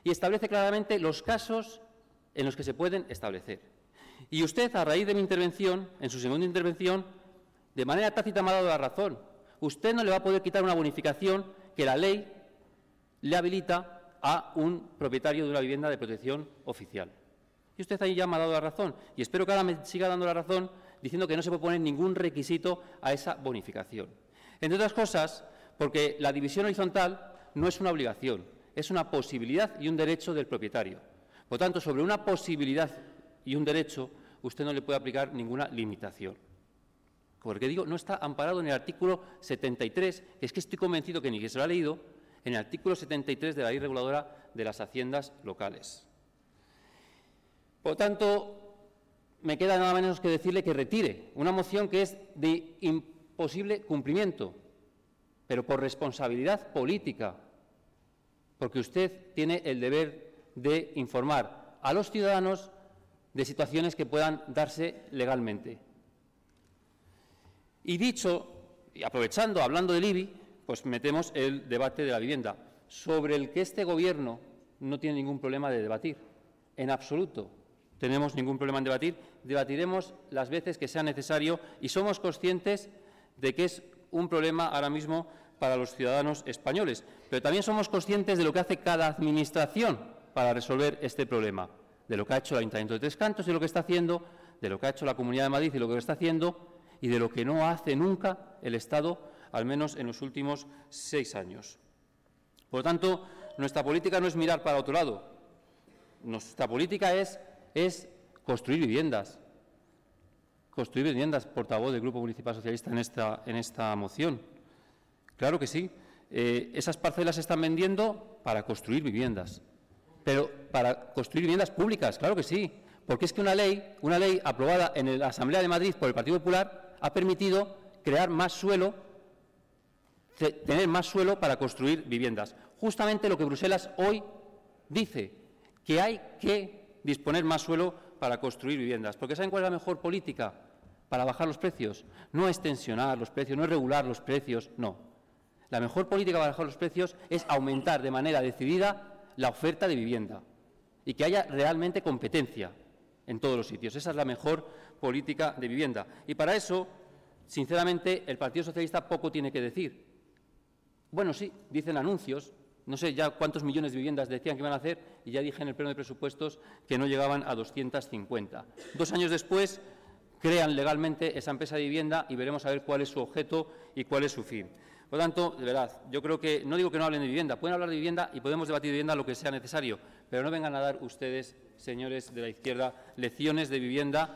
y establece claramente los casos en los que se pueden establecer. Y usted, a raíz de mi intervención, en su segunda intervención, de manera tácita me ha dado la razón. Usted no le va a poder quitar una bonificación que la ley le habilita a un propietario de una vivienda de protección oficial. Y usted ahí ya me ha dado la razón. Y espero que ahora me siga dando la razón diciendo que no se puede poner ningún requisito a esa bonificación. Entre otras cosas, porque la división horizontal no es una obligación, es una posibilidad y un derecho del propietario. Por tanto, sobre una posibilidad y un derecho, usted no le puede aplicar ninguna limitación. Porque digo, no está amparado en el artículo setenta y tres, que es que estoy convencido que ni que se lo ha leído, en el artículo setenta y tres de la Ley Reguladora de las Haciendas Locales. Por tanto, me queda nada menos que decirle que retire una moción que es de imposible cumplimiento, pero por responsabilidad política, porque usted tiene el deber de informar a los ciudadanos de situaciones que puedan darse legalmente. Y dicho, y aprovechando, hablando del I B I, pues metemos el debate de la vivienda, sobre el que este Gobierno no tiene ningún problema de debatir, en absoluto. Tenemos ningún problema en debatir, debatiremos las veces que sea necesario y somos conscientes de que es un problema ahora mismo para los ciudadanos españoles, pero también somos conscientes de lo que hace cada administración para resolver este problema, de lo que ha hecho el Ayuntamiento de Tres Cantos y lo que está haciendo, de lo que ha hecho la Comunidad de Madrid y lo que está haciendo, y de lo que no hace nunca el Estado, al menos en los últimos seis años. Por lo tanto, nuestra política no es mirar para otro lado. Nuestra política es, es construir viviendas. Construir viviendas, portavoz del Grupo Municipal Socialista en esta, en esta moción. Claro que sí. Eh, esas parcelas se están vendiendo para construir viviendas. Pero para construir viviendas públicas, claro que sí. Porque es que una ley, una ley aprobada en la Asamblea de Madrid por el Partido Popular ha permitido crear más suelo, tener más suelo para construir viviendas. Justamente lo que Bruselas hoy dice, que hay que disponer más suelo para construir viviendas. Porque ¿saben cuál es la mejor política para bajar los precios? No es tensionar los precios, no es regular los precios, no. La mejor política para bajar los precios es aumentar de manera decidida la oferta de vivienda y que haya realmente competencia en todos los sitios. Esa es la mejor política de vivienda. Y para eso, sinceramente, el Partido Socialista poco tiene que decir. Bueno, sí, dicen anuncios. No sé ya cuántos millones de viviendas decían que iban a hacer y ya dije en el pleno de presupuestos que no llegaban a doscientas cincuenta. Dos años después, crean legalmente esa empresa de vivienda y veremos a ver cuál es su objeto y cuál es su fin. Por lo tanto, de verdad, yo creo que, no digo que no hablen de vivienda, pueden hablar de vivienda y podemos debatir de vivienda lo que sea necesario, pero no vengan a dar ustedes, señores de la izquierda, lecciones de vivienda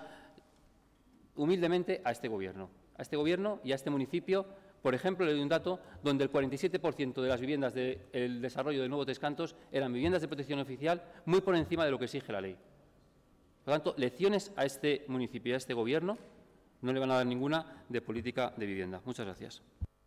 humildemente a este Gobierno. A este Gobierno y a este municipio, por ejemplo, le doy un dato donde el cuarenta y siete por ciento de las viviendas del desarrollo de Nuevo Tres Cantos eran viviendas de protección oficial, muy por encima de lo que exige la ley. Por lo tanto, lecciones a este municipio y a este Gobierno no le van a dar ninguna de política de vivienda. Muchas gracias.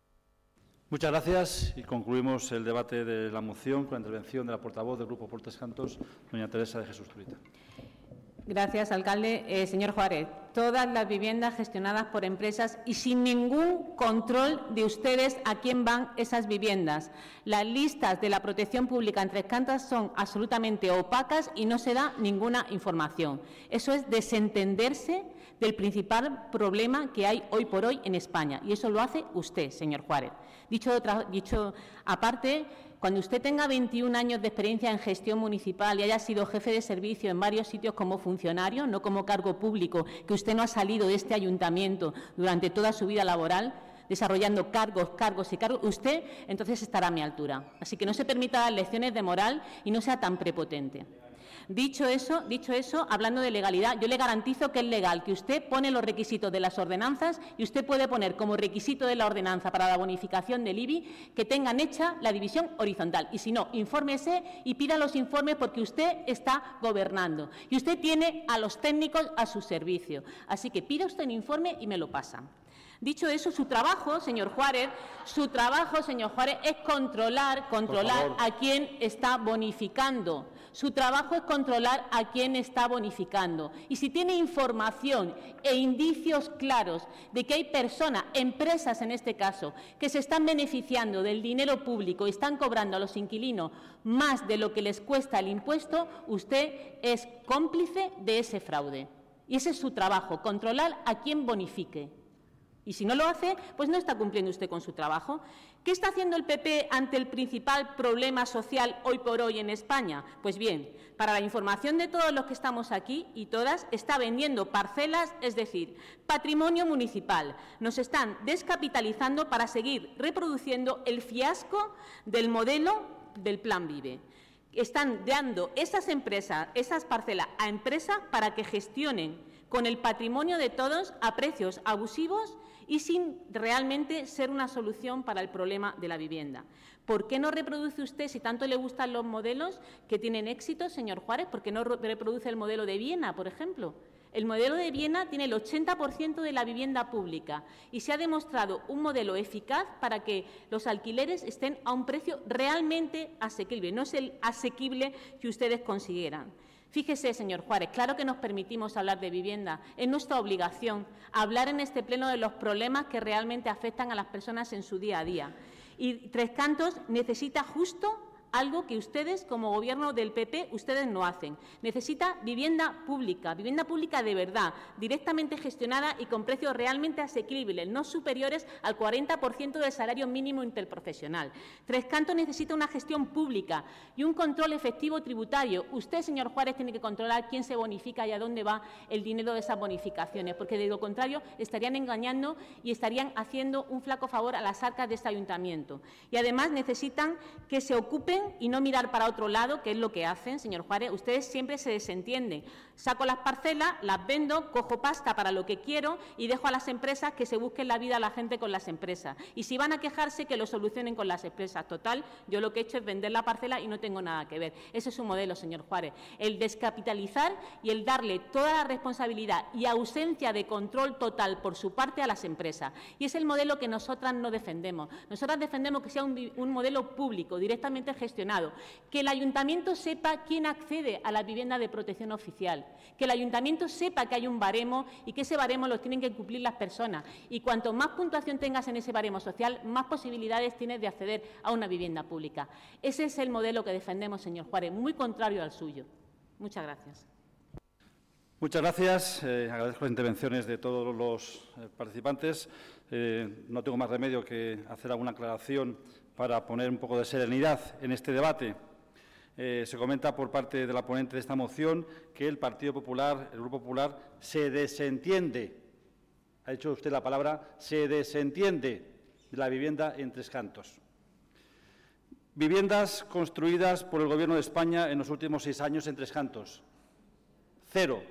Muchas gracias y concluimos el debate de la moción con la intervención de la portavoz del Grupo por Tres Cantos, doña Teresa de Jesús Zurita. Gracias, alcalde. Eh, señor Juárez, todas las viviendas gestionadas por empresas y sin ningún control de ustedes a quién van esas viviendas. Las listas de la protección pública en Tres Cantos son absolutamente opacas y no se da ninguna información. Eso es desentenderse del principal problema que hay hoy por hoy en España, y eso lo hace usted, señor Juárez. Dicho, otra, dicho aparte, cuando usted tenga veintiún años de experiencia en gestión municipal y haya sido jefe de servicio en varios sitios como funcionario, no como cargo público, que usted no ha salido de este ayuntamiento durante toda su vida laboral, desarrollando cargos, cargos y cargos, usted entonces estará a mi altura. Así que no se permita dar lecciones de moral y no sea tan prepotente. Dicho eso, dicho eso, hablando de legalidad, yo le garantizo que es legal, que usted pone los requisitos de las ordenanzas y usted puede poner como requisito de la ordenanza para la bonificación del I B I que tengan hecha la división horizontal. Y si no, infórmese y pida los informes porque usted está gobernando y usted tiene a los técnicos a su servicio. Así que pida usted un informe y me lo pasa. Dicho eso, su trabajo, señor Juárez, su trabajo, señor Juárez, es controlar, controlar a quién está bonificando. Su trabajo es controlar a quién está bonificando. Y si tiene información e indicios claros de que hay personas, empresas en este caso, que se están beneficiando del dinero público y están cobrando a los inquilinos más de lo que les cuesta el impuesto, usted es cómplice de ese fraude. Y ese es su trabajo, controlar a quién bonifique. Y si no lo hace, pues no está cumpliendo usted con su trabajo. ¿Qué está haciendo el P P ante el principal problema social hoy por hoy en España? Pues bien, para la información de todos los que estamos aquí y todas, está vendiendo parcelas, es decir, patrimonio municipal. Nos están descapitalizando para seguir reproduciendo el fiasco del modelo del Plan Vive. Están dando esas empresas, esas parcelas a empresas para que gestionen con el patrimonio de todos a precios abusivos y sin realmente ser una solución para el problema de la vivienda. ¿Por qué no reproduce usted, si tanto le gustan los modelos que tienen éxito, señor Juárez, por qué no reproduce el modelo de Viena, por ejemplo? El modelo de Viena tiene el ochenta por ciento de la vivienda pública y se ha demostrado un modelo eficaz para que los alquileres estén a un precio realmente asequible, no es el asequible que ustedes consiguieran. Fíjese, señor Juárez, claro que nos permitimos hablar de vivienda. Es nuestra obligación hablar en este pleno de los problemas que realmente afectan a las personas en su día a día. Y Tres Cantos necesita justo algo que ustedes, como Gobierno del P P, ustedes no hacen. Necesita vivienda pública, vivienda pública de verdad, directamente gestionada y con precios realmente asequibles, no superiores al cuarenta por ciento del salario mínimo interprofesional. Tres Cantos necesita una gestión pública y un control efectivo tributario. Usted, señor Juárez, tiene que controlar quién se bonifica y a dónde va el dinero de esas bonificaciones, porque de lo contrario estarían engañando y estarían haciendo un flaco favor a las arcas de este ayuntamiento. Y además necesitan que se ocupen y no mirar para otro lado, que es lo que hacen, señor Juárez. Ustedes siempre se desentienden. Saco las parcelas, las vendo, cojo pasta para lo que quiero y dejo a las empresas que se busquen la vida a la gente con las empresas. Y si van a quejarse, que lo solucionen con las empresas. Total, yo lo que he hecho es vender la parcela y no tengo nada que ver. Ese es su modelo, señor Juárez. El descapitalizar y el darle toda la responsabilidad y ausencia de control total por su parte a las empresas. Y es el modelo que nosotras no defendemos. Nosotras defendemos que sea un, un modelo público, directamente gestionado, que el ayuntamiento sepa quién accede a la vivienda de protección oficial, que el ayuntamiento sepa que hay un baremo y que ese baremo lo tienen que cumplir las personas. Y cuanto más puntuación tengas en ese baremo social, más posibilidades tienes de acceder a una vivienda pública. Ese es el modelo que defendemos, señor Juárez, muy contrario al suyo. Muchas gracias. Muchas gracias. Eh, agradezco las intervenciones de todos los eh, participantes. Eh, no tengo más remedio que hacer alguna aclaración para poner un poco de serenidad en este debate. Eh, se comenta por parte de la ponente de esta moción que el Partido Popular, el Grupo Popular, se desentiende, ha dicho usted la palabra, se desentiende de la vivienda en Tres Cantos. Viviendas construidas por el Gobierno de España en los últimos seis años en Tres Cantos. Cero.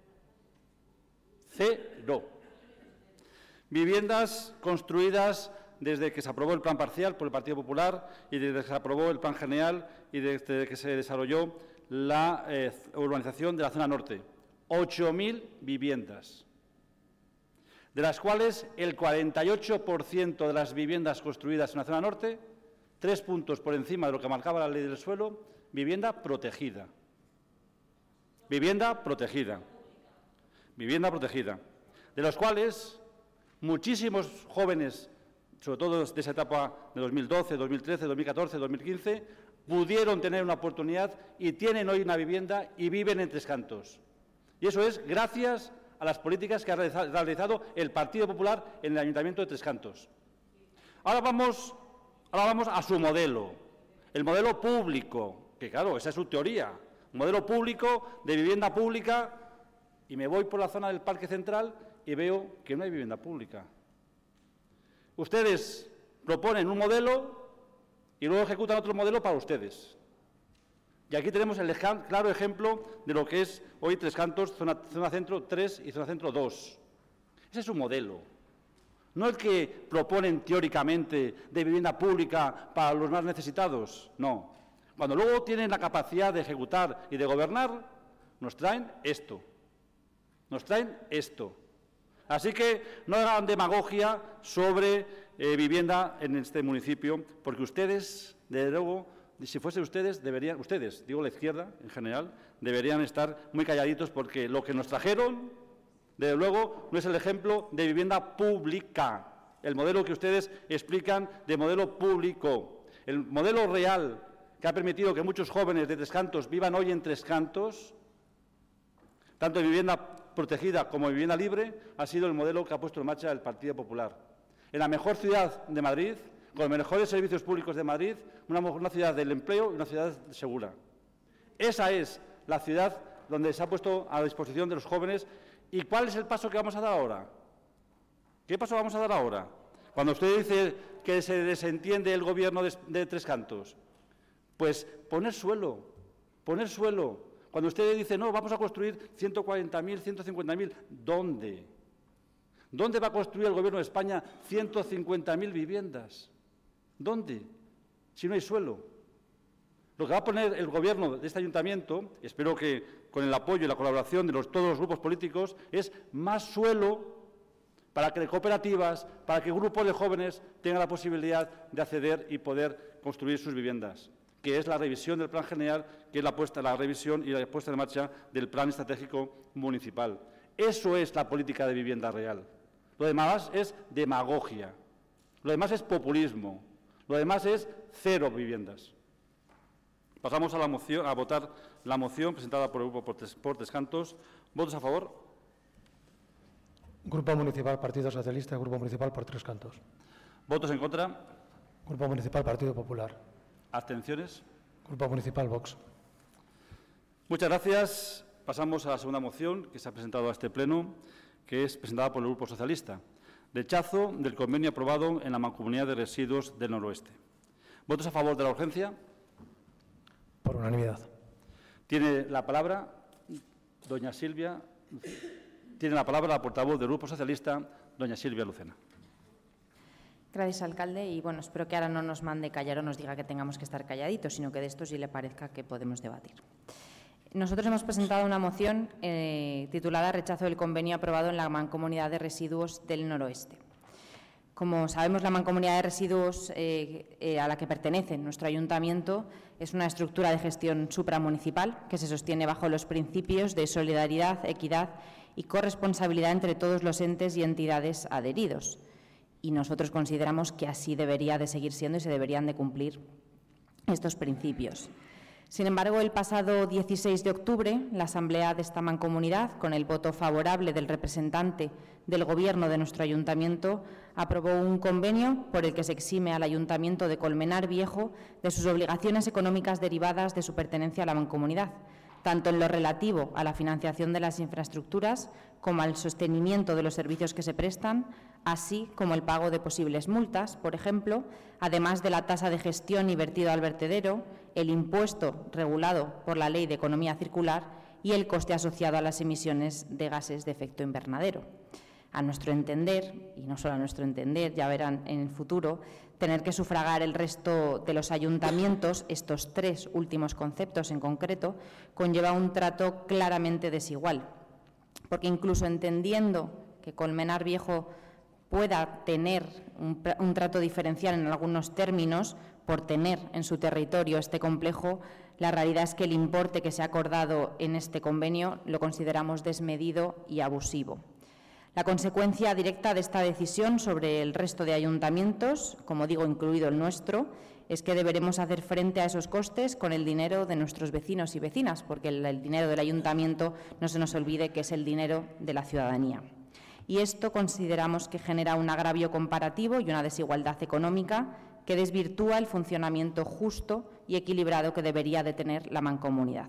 Cero. Viviendas construidas desde que se aprobó el plan parcial por el Partido Popular y desde que se aprobó el plan general y desde que se desarrolló la eh, urbanización de la zona norte. ocho mil viviendas, de las cuales el cuarenta y ocho por ciento de las viviendas construidas en la zona norte, tres puntos por encima de lo que marcaba la ley del suelo, vivienda protegida. Vivienda protegida. Vivienda protegida. De los cuales muchísimos jóvenes, sobre todo de esa etapa de dos mil doce, dos mil trece, dos mil catorce, dos mil quince, pudieron tener una oportunidad y tienen hoy una vivienda y viven en Tres Cantos. Y eso es gracias a las políticas que ha realizado el Partido Popular en el Ayuntamiento de Tres Cantos. Ahora vamos, ahora vamos a su modelo, el modelo público, que claro, esa es su teoría, un modelo público de vivienda pública, y me voy por la zona del Parque Central y veo que no hay vivienda pública. Ustedes proponen un modelo y luego ejecutan otro modelo para ustedes. Y aquí tenemos el claro ejemplo de lo que es hoy Tres Cantos, zona, zona centro tres y zona centro dos. Ese es un modelo. No el que proponen teóricamente de vivienda pública para los más necesitados, no. Cuando luego tienen la capacidad de ejecutar y de gobernar, nos traen esto. Nos traen esto. Así que no hagan demagogia sobre eh, vivienda en este municipio, porque ustedes, desde luego, si fuesen ustedes, deberían, ustedes, digo la izquierda en general, deberían estar muy calladitos porque lo que nos trajeron, desde luego, no es el ejemplo de vivienda pública, el modelo que ustedes explican de modelo público. El modelo real que ha permitido que muchos jóvenes de Tres Cantos vivan hoy en Tres Cantos, tanto en vivienda protegida como en vivienda libre, ha sido el modelo que ha puesto en marcha el Partido Popular. En la mejor ciudad de Madrid, con los mejores servicios públicos de Madrid, una, una ciudad del empleo y una ciudad segura. Esa es la ciudad donde se ha puesto a disposición de los jóvenes. ¿Y cuál es el paso que vamos a dar ahora? ¿Qué paso vamos a dar ahora? Cuando usted dice que se desentiende el Gobierno de, de Tres Cantos, pues poner suelo, poner suelo. Cuando usted dice, no, vamos a construir ciento cuarenta mil, ciento cincuenta mil, ¿dónde? ¿Dónde va a construir el Gobierno de España ciento cincuenta mil viviendas? ¿Dónde? Si no hay suelo. Lo que va a poner el Gobierno de este Ayuntamiento, espero que con el apoyo y la colaboración de los, todos los grupos políticos, es más suelo para que cooperativas, para que grupos de jóvenes tengan la posibilidad de acceder y poder construir sus viviendas, que es la revisión del Plan General, que es la, puesta, la revisión y la puesta en marcha del Plan Estratégico Municipal. Eso es la política de vivienda real. Lo demás es demagogia, lo demás es populismo, lo demás es cero viviendas. Pasamos a, la moción, a votar la moción presentada por el Grupo por Tres, por Tres Cantos. ¿Votos a favor? Grupo Municipal Partido Socialista, Grupo Municipal por Tres Cantos. ¿Votos en contra? Grupo Municipal Partido Popular. ¿Abstenciones? Grupo Municipal Vox. Muchas gracias. Pasamos a la segunda moción que se ha presentado a este Pleno, que es presentada por el Grupo Socialista. Rechazo del convenio aprobado en la Mancomunidad de Residuos del Noroeste. ¿Votos a favor de la urgencia? Por unanimidad. Tiene la palabra doña Silvia, tiene la palabra la portavoz del Grupo Socialista, doña Silvia Lucena. Gracias, alcalde. Y bueno, espero que ahora no nos mande callar o nos diga que tengamos que estar calladitos, sino que de esto sí le parezca que podemos debatir. Nosotros hemos presentado una moción eh, titulada Rechazo del convenio aprobado en la Mancomunidad de Residuos del Noroeste. Como sabemos, la Mancomunidad de Residuos eh, eh, a la que pertenece nuestro ayuntamiento es una estructura de gestión supramunicipal que se sostiene bajo los principios de solidaridad, equidad y corresponsabilidad entre todos los entes y entidades adheridos. Y nosotros consideramos que así debería de seguir siendo y se deberían de cumplir estos principios. Sin embargo, el pasado dieciséis de octubre, la Asamblea de esta Mancomunidad, con el voto favorable del representante del Gobierno de nuestro Ayuntamiento, aprobó un convenio por el que se exime al Ayuntamiento de Colmenar Viejo de sus obligaciones económicas derivadas de su pertenencia a la Mancomunidad, tanto en lo relativo a la financiación de las infraestructuras como al sostenimiento de los servicios que se prestan, así como el pago de posibles multas, por ejemplo, además de la tasa de gestión y vertido al vertedero, el impuesto regulado por la Ley de Economía Circular y el coste asociado a las emisiones de gases de efecto invernadero. A nuestro entender, y no solo a nuestro entender, ya verán en el futuro, tener que sufragar el resto de los ayuntamientos, estos tres últimos conceptos en concreto, conlleva un trato claramente desigual, porque incluso entendiendo que Colmenar Viejo pueda tener un, un trato diferencial en algunos términos por tener en su territorio este complejo, la realidad es que el importe que se ha acordado en este convenio lo consideramos desmedido y abusivo. La consecuencia directa de esta decisión sobre el resto de ayuntamientos, como digo, incluido el nuestro, es que deberemos hacer frente a esos costes con el dinero de nuestros vecinos y vecinas, porque el, el dinero del ayuntamiento no se nos olvide que es el dinero de la ciudadanía. Y esto consideramos que genera un agravio comparativo y una desigualdad económica que desvirtúa el funcionamiento justo y equilibrado que debería de tener la mancomunidad.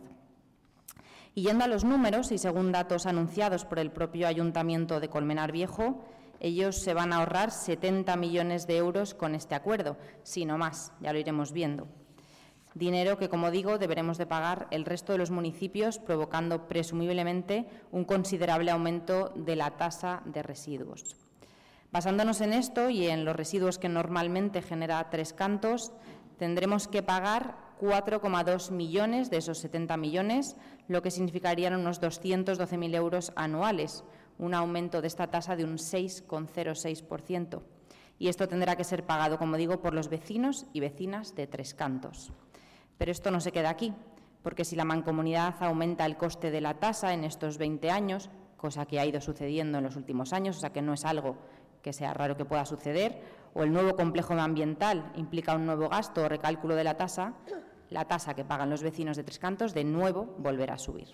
Y yendo a los números, y según datos anunciados por el propio Ayuntamiento de Colmenar Viejo, ellos se van a ahorrar setenta millones de euros con este acuerdo, si no más, ya lo iremos viendo. Dinero que, como digo, deberemos de pagar el resto de los municipios, provocando presumiblemente un considerable aumento de la tasa de residuos. Basándonos en esto y en los residuos que normalmente genera Tres Cantos, tendremos que pagar cuatro coma dos millones de esos setenta millones, lo que significarían unos doscientos doce mil euros anuales, un aumento de esta tasa de un seis coma cero seis por ciento. Y esto tendrá que ser pagado, como digo, por los vecinos y vecinas de Tres Cantos. Pero esto no se queda aquí, porque si la Mancomunidad aumenta el coste de la tasa en estos veinte años, cosa que ha ido sucediendo en los últimos años, o sea que no es algo que sea raro que pueda suceder, o el nuevo complejo ambiental implica un nuevo gasto o recálculo de la tasa, la tasa que pagan los vecinos de Tres Cantos de nuevo volverá a subir.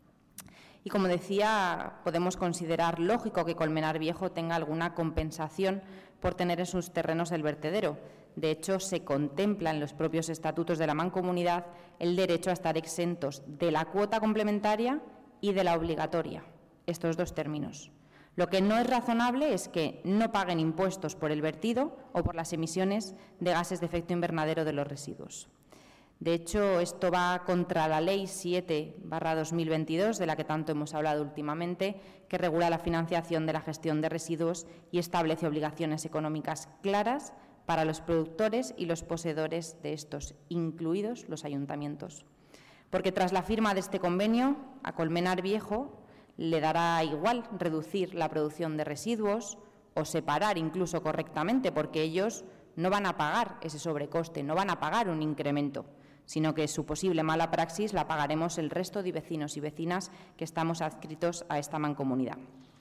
Y como decía, podemos considerar lógico que Colmenar Viejo tenga alguna compensación por tener en sus terrenos el vertedero. De hecho, se contempla en los propios estatutos de la Mancomunidad el derecho a estar exentos de la cuota complementaria y de la obligatoria, estos dos términos. Lo que no es razonable es que no paguen impuestos por el vertido o por las emisiones de gases de efecto invernadero de los residuos. De hecho, esto va contra la Ley siete barra dos mil veintidós, de la que tanto hemos hablado últimamente, que regula la financiación de la gestión de residuos y establece obligaciones económicas claras para los productores y los poseedores de estos, incluidos los ayuntamientos. Porque tras la firma de este convenio, a Colmenar Viejo le dará igual reducir la producción de residuos o separar incluso correctamente, porque ellos no van a pagar ese sobrecoste, no van a pagar un incremento, sino que su posible mala praxis la pagaremos el resto de vecinos y vecinas que estamos adscritos a esta mancomunidad.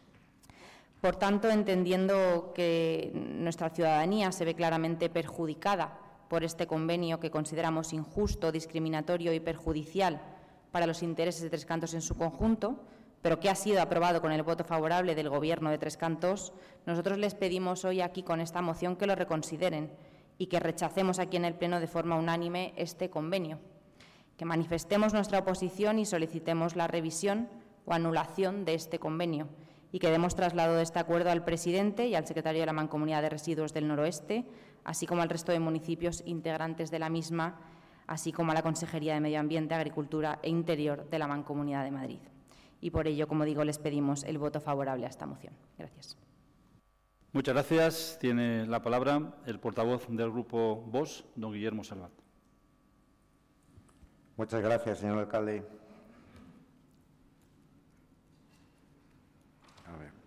Por tanto, entendiendo que nuestra ciudadanía se ve claramente perjudicada por este convenio que consideramos injusto, discriminatorio y perjudicial para los intereses de Tres Cantos en su conjunto, pero que ha sido aprobado con el voto favorable del Gobierno de Tres Cantos, nosotros les pedimos hoy aquí con esta moción que lo reconsideren y que rechacemos aquí en el Pleno de forma unánime este convenio, que manifestemos nuestra oposición y solicitemos la revisión o anulación de este convenio y que demos traslado de este acuerdo al presidente y al secretario de la Mancomunidad de Residuos del Noroeste, así como al resto de municipios integrantes de la misma, así como a la Consejería de Medio Ambiente, Agricultura e Interior de la Mancomunidad de Madrid. Y por ello, como digo, les pedimos el voto favorable a esta moción. Gracias. Muchas gracias. Tiene la palabra el portavoz del Grupo Vox, don Guillermo Salvat. Muchas gracias, señor alcalde. A ver.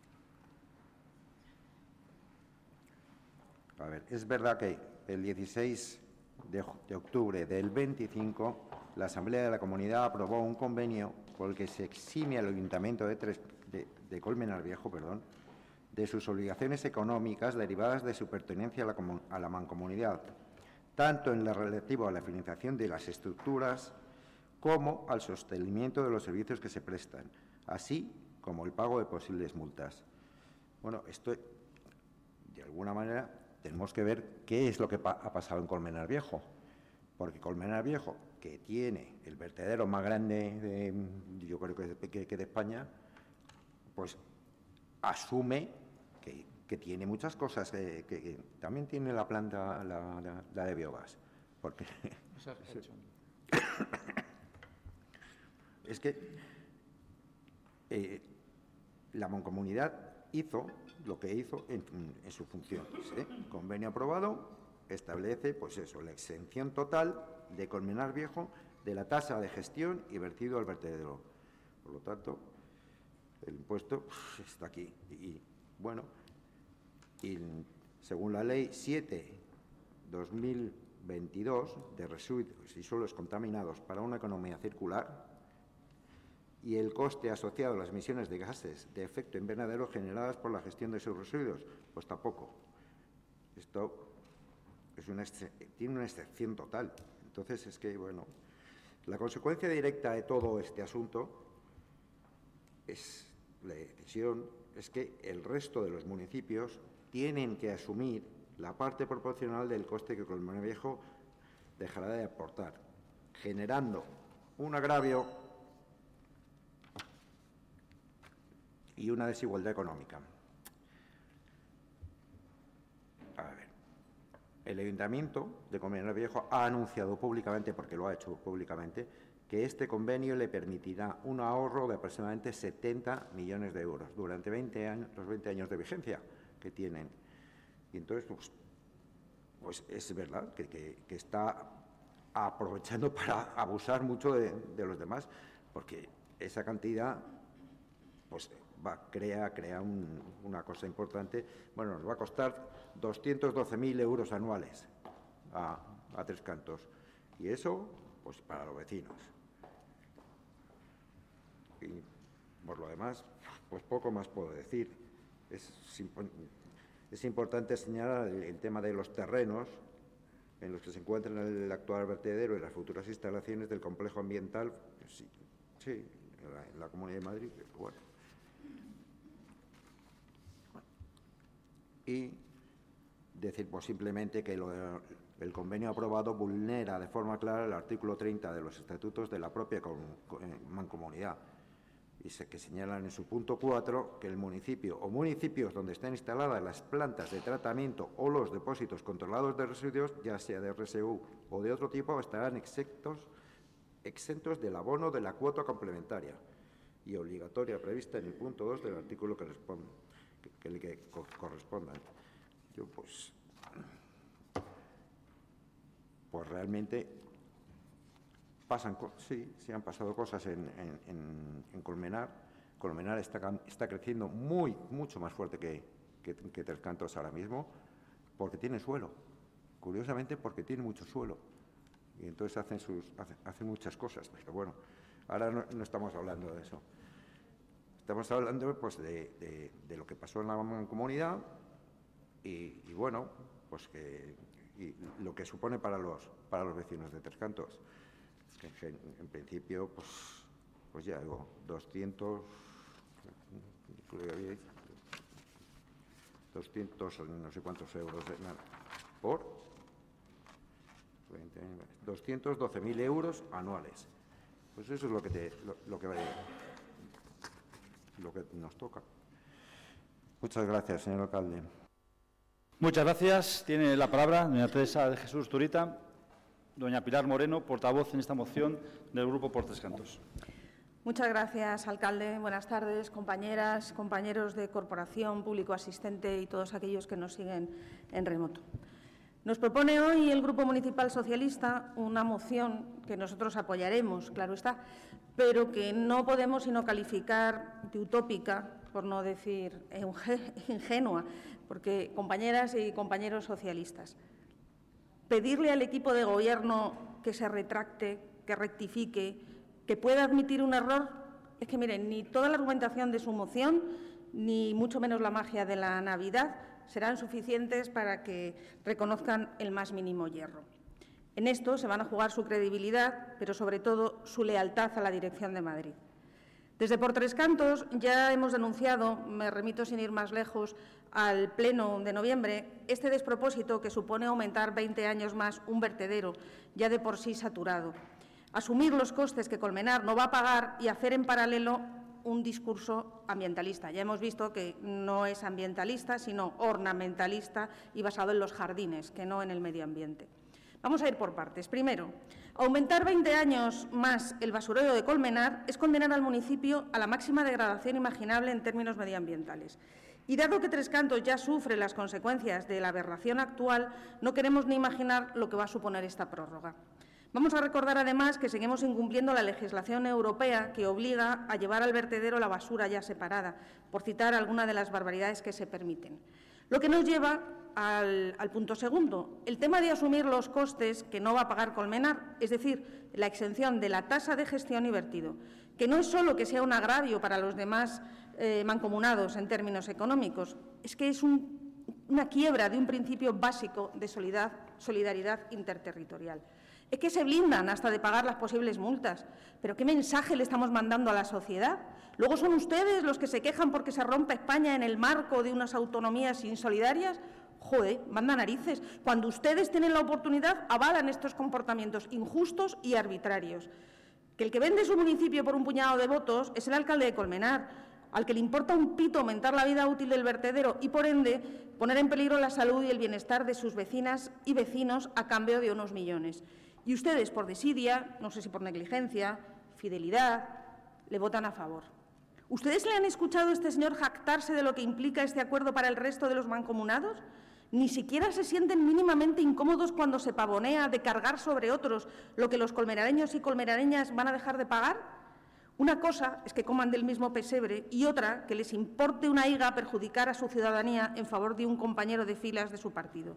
A ver, es verdad que el dieciséis de octubre del veinticinco la Asamblea de la Comunidad aprobó un convenio por el que se exime al Ayuntamiento de, Tres, de, de Colmenar Viejo perdón, de sus obligaciones económicas derivadas de su pertenencia a la, a la mancomunidad, tanto en lo relativo a la financiación de las estructuras como al sostenimiento de los servicios que se prestan, así como el pago de posibles multas. Bueno, esto, de alguna manera, tenemos que ver qué es lo que pa ha pasado en Colmenar Viejo, porque Colmenar Viejo, que tiene el vertedero más grande, de, yo creo que de, que, que de España, pues asume que, que tiene muchas cosas, que, que, que también tiene la planta, la, la, la de biogás, porque es que eh, la mancomunidad hizo lo que hizo en, en sus funciones, ¿eh? Convenio aprobado establece, pues eso, la exención total de Colmenar Viejo de la tasa de gestión y vertido al vertedero. Por lo tanto, el impuesto está aquí. Y, bueno, y según la Ley siete barra dos mil veintidós de residuos y suelos contaminados para una economía circular y el coste asociado a las emisiones de gases de efecto invernadero generadas por la gestión de sus residuos, pues tampoco. Esto es una, tiene una excepción total. Entonces, es que, bueno, la consecuencia directa de todo este asunto es la decisión, es que el resto de los municipios tienen que asumir la parte proporcional del coste que Colmenar Viejo dejará de aportar, generando un agravio y una desigualdad económica. A ver, el Ayuntamiento de Colmenar Viejo ha anunciado públicamente, porque lo ha hecho públicamente, que este convenio le permitirá un ahorro de aproximadamente setenta millones de euros durante veinte años, los veinte años de vigencia que tienen. Y entonces, pues, pues es verdad que, que, que está aprovechando para abusar mucho de, de los demás, porque esa cantidad, pues, va, crea, crea un, una cosa importante. Bueno, nos va a costar doscientos doce mil euros anuales a, a Tres Cantos. Y eso, pues para los vecinos. Y por lo demás, pues poco más puedo decir. Es, es importante señalar el, el tema de los terrenos en los que se encuentran el actual vertedero y las futuras instalaciones del complejo ambiental, sí, sí en, la, en la Comunidad de Madrid, bueno. Y decir pues, simplemente que lo, el convenio aprobado vulnera de forma clara el artículo treinta de los estatutos de la propia con, con, mancomunidad, y se, que señalan en su punto cuatro que el municipio o municipios donde estén instaladas las plantas de tratamiento o los depósitos controlados de residuos, ya sea de R S U o de otro tipo, estarán exentos, exentos del abono de la cuota complementaria y obligatoria prevista en el punto dos del artículo que, responde, que, que, que corresponda. Yo, pues, pues realmente pasan, sí, sí han pasado cosas en, en, en, en Colmenar. Colmenar está, está creciendo muy, mucho más fuerte que, que, que Tres Cantos ahora mismo, porque tiene suelo. Curiosamente, porque tiene mucho suelo. Y entonces hacen, sus, hacen, hacen muchas cosas. Pero bueno, ahora no, no estamos hablando de eso. Estamos hablando pues, de, de, de lo que pasó en la comunidad y, y bueno, pues que y lo que supone para los, para los vecinos de Tres Cantos. Que en, en principio, pues, pues ya digo, doscientos, doscientos, no sé cuántos euros, de, nada, por doscientos doce mil euros anuales. Pues eso es lo que, te, lo, lo, que, lo que nos toca. Muchas gracias, señor alcalde. Muchas gracias. Tiene la palabra doña Teresa de Jesús Zurita. Doña Pilar Moreno, portavoz en esta moción del Grupo por Tres Cantos. Muchas gracias, alcalde. Buenas tardes, compañeras, compañeros de corporación, público asistente y todos aquellos que nos siguen en remoto. Nos propone hoy el Grupo Municipal Socialista una moción que nosotros apoyaremos, claro está, pero que no podemos sino calificar de utópica, por no decir ingenua, porque, compañeras y compañeros socialistas, pedirle al equipo de Gobierno que se retracte, que rectifique, que pueda admitir un error, es que, miren, ni toda la argumentación de su moción, ni mucho menos la magia de la Navidad, serán suficientes para que reconozcan el más mínimo hierro. En esto se van a jugar su credibilidad, pero sobre todo su lealtad a la Dirección de Madrid. Desde Por Tres Cantos ya hemos denunciado, me remito sin ir más lejos, al Pleno de noviembre, este despropósito que supone aumentar veinte años más un vertedero ya de por sí saturado, asumir los costes que Colmenar no va a pagar y hacer en paralelo un discurso ambientalista. Ya hemos visto que no es ambientalista, sino ornamentalista y basado en los jardines, que no en el medio ambiente. Vamos a ir por partes. Primero, aumentar veinte años más el basurero de Colmenar es condenar al municipio a la máxima degradación imaginable en términos medioambientales. Y dado que Tres Cantos ya sufre las consecuencias de la aberración actual, no queremos ni imaginar lo que va a suponer esta prórroga. Vamos a recordar, además, que seguimos incumpliendo la legislación europea que obliga a llevar al vertedero la basura ya separada, por citar algunas de las barbaridades que se permiten. Lo que nos lleva al, al punto segundo, el tema de asumir los costes que no va a pagar Colmenar, es decir, la exención de la tasa de gestión y vertido, que no es solo que sea un agravio para los demás eh, mancomunados en términos económicos, es que es un, una quiebra de un principio básico de solidaridad, solidaridad interterritorial. Es que se blindan hasta de pagar las posibles multas. ¿Pero qué mensaje le estamos mandando a la sociedad? Luego son ustedes los que se quejan porque se rompe España en el marco de unas autonomías insolidarias. Joder, manda narices. Cuando ustedes tienen la oportunidad, avalan estos comportamientos injustos y arbitrarios. Que el que vende su municipio por un puñado de votos es el alcalde de Colmenar, al que le importa un pito aumentar la vida útil del vertedero y, por ende, poner en peligro la salud y el bienestar de sus vecinas y vecinos a cambio de unos millones. Y ustedes, por desidia, no sé si por negligencia, fidelidad, le votan a favor. ¿Ustedes le han escuchado a este señor jactarse de lo que implica este acuerdo para el resto de los mancomunados? ¿Ni siquiera se sienten mínimamente incómodos cuando se pavonea de cargar sobre otros lo que los colmenareños y colmenareñas van a dejar de pagar? Una cosa es que coman del mismo pesebre y otra que les importe una higa perjudicar a su ciudadanía en favor de un compañero de filas de su partido.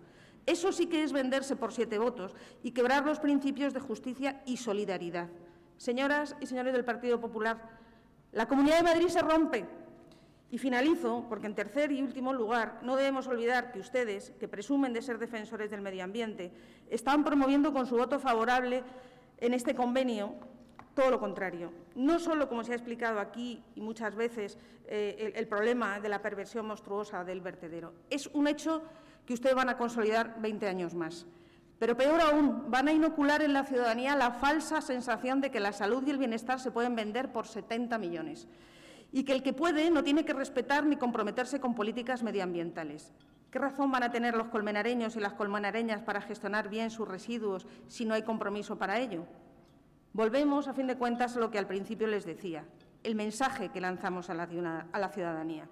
Eso sí que es venderse por siete votos y quebrar los principios de justicia y solidaridad. Señoras y señores del Partido Popular, la Comunidad de Madrid se rompe. Y finalizo, porque en tercer y último lugar, no debemos olvidar que ustedes, que presumen de ser defensores del medio ambiente, están promoviendo con su voto favorable en este convenio todo lo contrario. No solo, como se ha explicado aquí y muchas veces, eh, el, el problema de la perversión monstruosa del vertedero. Es un hecho que ustedes van a consolidar veinte años más. Pero peor aún, van a inocular en la ciudadanía la falsa sensación de que la salud y el bienestar se pueden vender por setenta millones y que el que puede no tiene que respetar ni comprometerse con políticas medioambientales. ¿Qué razón van a tener los colmenareños y las colmenareñas para gestionar bien sus residuos si no hay compromiso para ello? Volvemos, a fin de cuentas, a lo que al principio les decía, el mensaje que lanzamos a la, a la ciudadanía.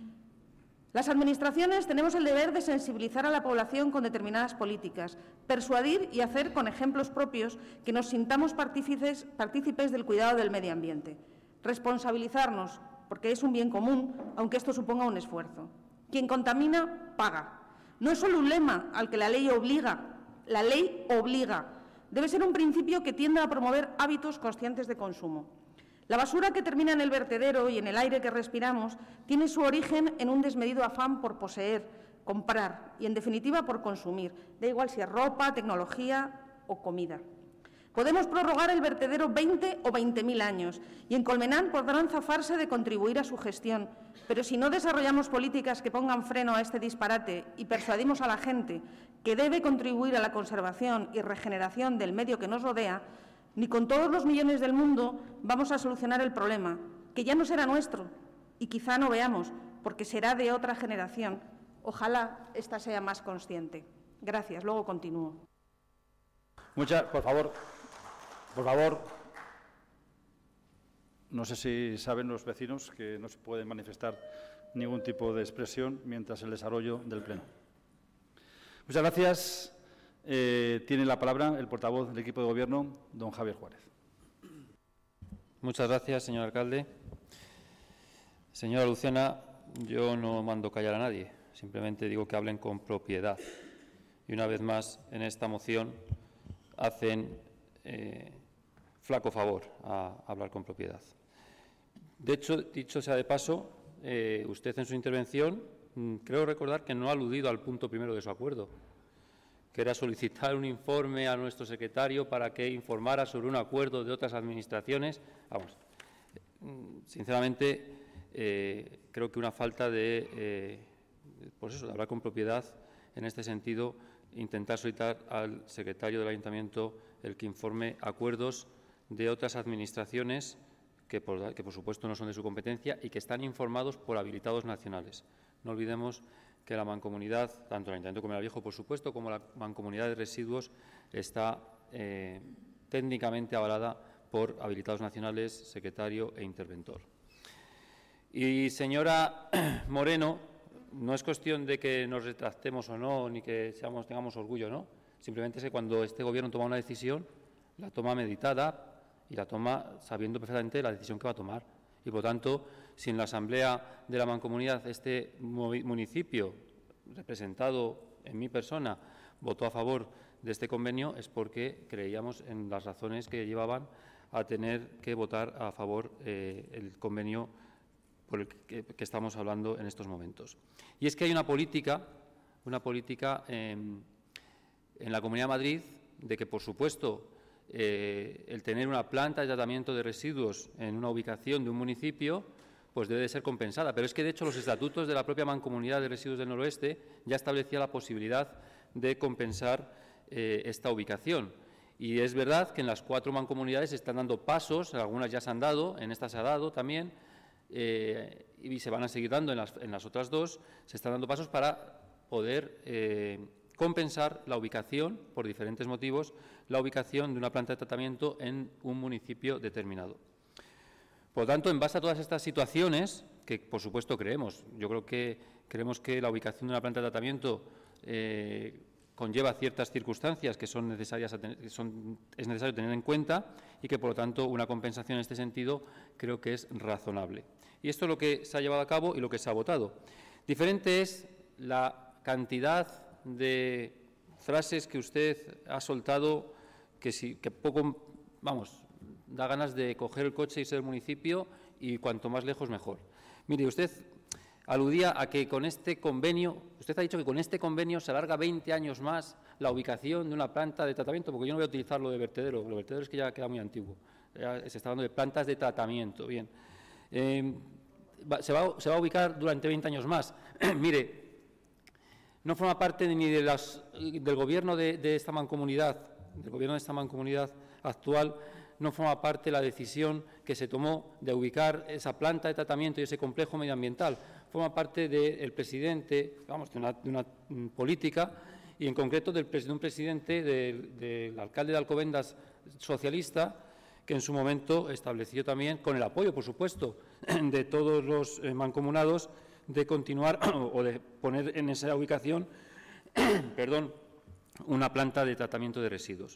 Las Administraciones tenemos el deber de sensibilizar a la población con determinadas políticas, persuadir y hacer con ejemplos propios que nos sintamos partícipes, partícipes del cuidado del medio ambiente. Responsabilizarnos, porque es un bien común, aunque esto suponga un esfuerzo. Quien contamina, paga. No es solo un lema al que la ley obliga, la ley obliga. Debe ser un principio que tienda a promover hábitos conscientes de consumo. La basura que termina en el vertedero y en el aire que respiramos tiene su origen en un desmedido afán por poseer, comprar y, en definitiva, por consumir. Da igual si es ropa, tecnología o comida. Podemos prorrogar el vertedero veinte o veinte mil años y en Colmenar podrán zafarse de contribuir a su gestión. Pero si no desarrollamos políticas que pongan freno a este disparate y persuadimos a la gente que debe contribuir a la conservación y regeneración del medio que nos rodea, ni con todos los millones del mundo vamos a solucionar el problema, que ya no será nuestro y quizá no veamos, porque será de otra generación. Ojalá esta sea más consciente. Gracias. Luego continúo. Muchas, por favor, por favor. No sé si saben los vecinos que no se puede manifestar ningún tipo de expresión mientras el desarrollo del Pleno. Muchas gracias. Eh, tiene la palabra el portavoz del equipo de Gobierno, don Javier Juárez. Muchas gracias, señor alcalde. Señora Lucena, yo no mando callar a nadie, simplemente digo que hablen con propiedad. Y una vez más, en esta moción hacen eh, flaco favor a hablar con propiedad. De hecho, dicho sea de paso, eh, usted en su intervención, mmm, creo recordar que no ha aludido al punto primero de su acuerdo, que era solicitar un informe a nuestro secretario para que informara sobre un acuerdo de otras administraciones. Vamos, sinceramente, eh, creo que una falta de, eh, pues eso, de hablar con propiedad, en este sentido, intentar solicitar al secretario del Ayuntamiento el que informe acuerdos de otras administraciones que por, que, por supuesto, no son de su competencia y que están informados por habilitados nacionales. No olvidemos que la mancomunidad, tanto el Ayuntamiento como el Viejo, por supuesto, como la mancomunidad de residuos, está eh, técnicamente avalada por habilitados nacionales, secretario e interventor. Y, señora Moreno, no es cuestión de que nos retractemos o no, ni que seamos, tengamos orgullo, ¿no? Simplemente es que cuando este Gobierno toma una decisión, la toma meditada y la toma sabiendo perfectamente la decisión que va a tomar. Y, por lo tanto, si en la Asamblea de la Mancomunidad este municipio, representado en mi persona, votó a favor de este convenio, es porque creíamos en las razones que llevaban a tener que votar a favor eh, el convenio por el que, que estamos hablando en estos momentos. Y es que hay una política, una política eh, en la Comunidad de Madrid de que, por supuesto, eh, el tener una planta de tratamiento de residuos en una ubicación de un municipio pues debe de ser compensada. Pero es que, de hecho, los estatutos de la propia Mancomunidad de Residuos del Noroeste ya establecía la posibilidad de compensar eh, esta ubicación. Y es verdad que en las cuatro mancomunidades se están dando pasos, algunas ya se han dado, en esta se ha dado también, eh, y se van a seguir dando en las, en las otras dos, se están dando pasos para poder eh, compensar la ubicación, por diferentes motivos, la ubicación de una planta de tratamiento en un municipio determinado. Por lo tanto, en base a todas estas situaciones, que por supuesto creemos, yo creo que creemos que la ubicación de una planta de tratamiento eh, conlleva ciertas circunstancias que son necesarias a tener, que son, es necesario tener en cuenta y que, por lo tanto, una compensación en este sentido creo que es razonable. Y esto es lo que se ha llevado a cabo y lo que se ha votado. Diferente es la cantidad de frases que usted ha soltado que, si, que poco, vamos, da ganas de coger el coche y irse del municipio y cuanto más lejos mejor. Mire, usted aludía a que con este convenio, usted ha dicho que con este convenio se alarga veinte años más la ubicación de una planta de tratamiento, porque yo no voy a utilizar lo de vertedero, lo de vertedero es que ya queda muy antiguo, ya se está hablando de plantas de tratamiento. Bien, eh, va, se, va, se va a ubicar durante veinte años más. Mire, no forma parte ni de las, del gobierno de, de esta mancomunidad, del gobierno de esta mancomunidad actual, no forma parte la decisión que se tomó de ubicar esa planta de tratamiento y ese complejo medioambiental. Forma parte del presidente, vamos, de una, de una política y en concreto del, de un presidente, del, del alcalde de Alcobendas socialista, que en su momento estableció también, con el apoyo, por supuesto, de todos los eh, mancomunados, de continuar o de poner en esa ubicación perdón, una planta de tratamiento de residuos.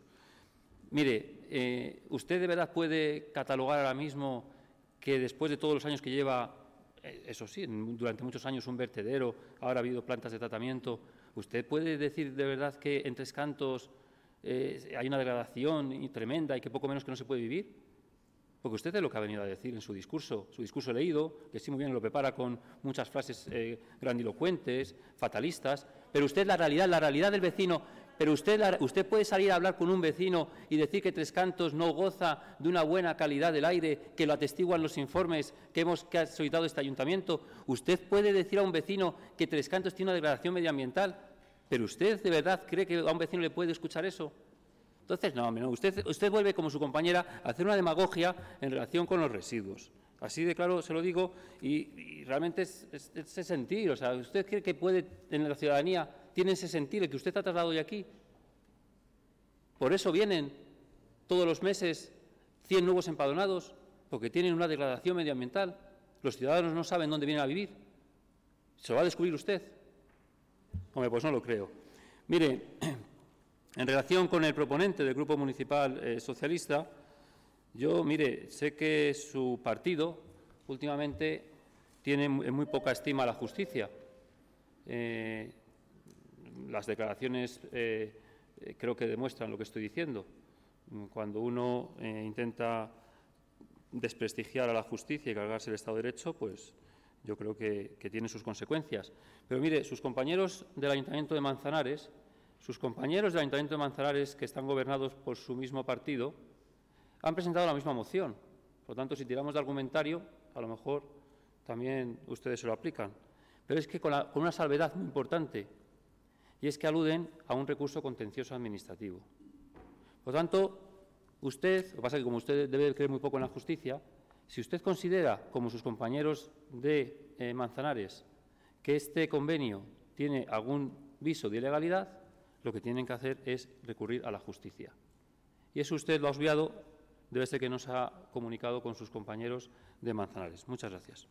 Mire, eh, ¿usted de verdad puede catalogar ahora mismo que después de todos los años que lleva, eh, eso sí, durante muchos años un vertedero, ahora ha habido plantas de tratamiento, ¿usted puede decir de verdad que en Tres Cantos eh, hay una degradación tremenda y que poco menos que no se puede vivir? Porque usted es lo que ha venido a decir en su discurso, su discurso leído, que sí muy bien lo prepara con muchas frases eh, grandilocuentes, fatalistas, pero usted la realidad, la realidad del vecino, pero usted, la, usted puede salir a hablar con un vecino y decir que Tres Cantos no goza de una buena calidad del aire, que lo atestiguan los informes que hemos que ha solicitado este ayuntamiento. Usted puede decir a un vecino que Tres Cantos tiene una degradación medioambiental, pero usted de verdad cree que a un vecino le puede escuchar eso. Entonces, no, no usted, usted vuelve, como su compañera, a hacer una demagogia en relación con los residuos. Así de claro se lo digo y, y realmente es, es, es ese sentir. O sea, ¿usted cree que puede, en la ciudadanía, tiene ese sentir el que usted ha trasladado hoy aquí? Por eso vienen todos los meses cien nuevos empadronados, porque tienen una degradación medioambiental. Los ciudadanos no saben dónde vienen a vivir. ¿Se lo va a descubrir usted? Hombre, pues no lo creo. Mire, en relación con el proponente del Grupo Municipal eh, Socialista, yo, mire, sé que su partido últimamente tiene muy, muy poca estima a la justicia. Eh, las declaraciones eh, eh, creo que demuestran lo que estoy diciendo. Cuando uno eh, intenta desprestigiar a la justicia y cargarse el Estado de Derecho, pues yo creo que, que tiene sus consecuencias. Pero mire, sus compañeros del Ayuntamiento de Manzanares, sus compañeros del Ayuntamiento de Manzanares, que están gobernados por su mismo partido, han presentado la misma moción. Por lo tanto, si tiramos de argumentario, a lo mejor también ustedes se lo aplican. Pero es que con, la, con una salvedad muy importante, y es que aluden a un recurso contencioso administrativo. Por lo tanto, usted, lo que pasa es que como usted debe creer muy poco en la justicia, si usted considera, como sus compañeros de eh, Manzanares, que este convenio tiene algún viso de ilegalidad, lo que tienen que hacer es recurrir a la justicia. Y eso usted lo ha obviado, debe ser que no se ha comunicado con sus compañeros de Manzanares. Muchas gracias.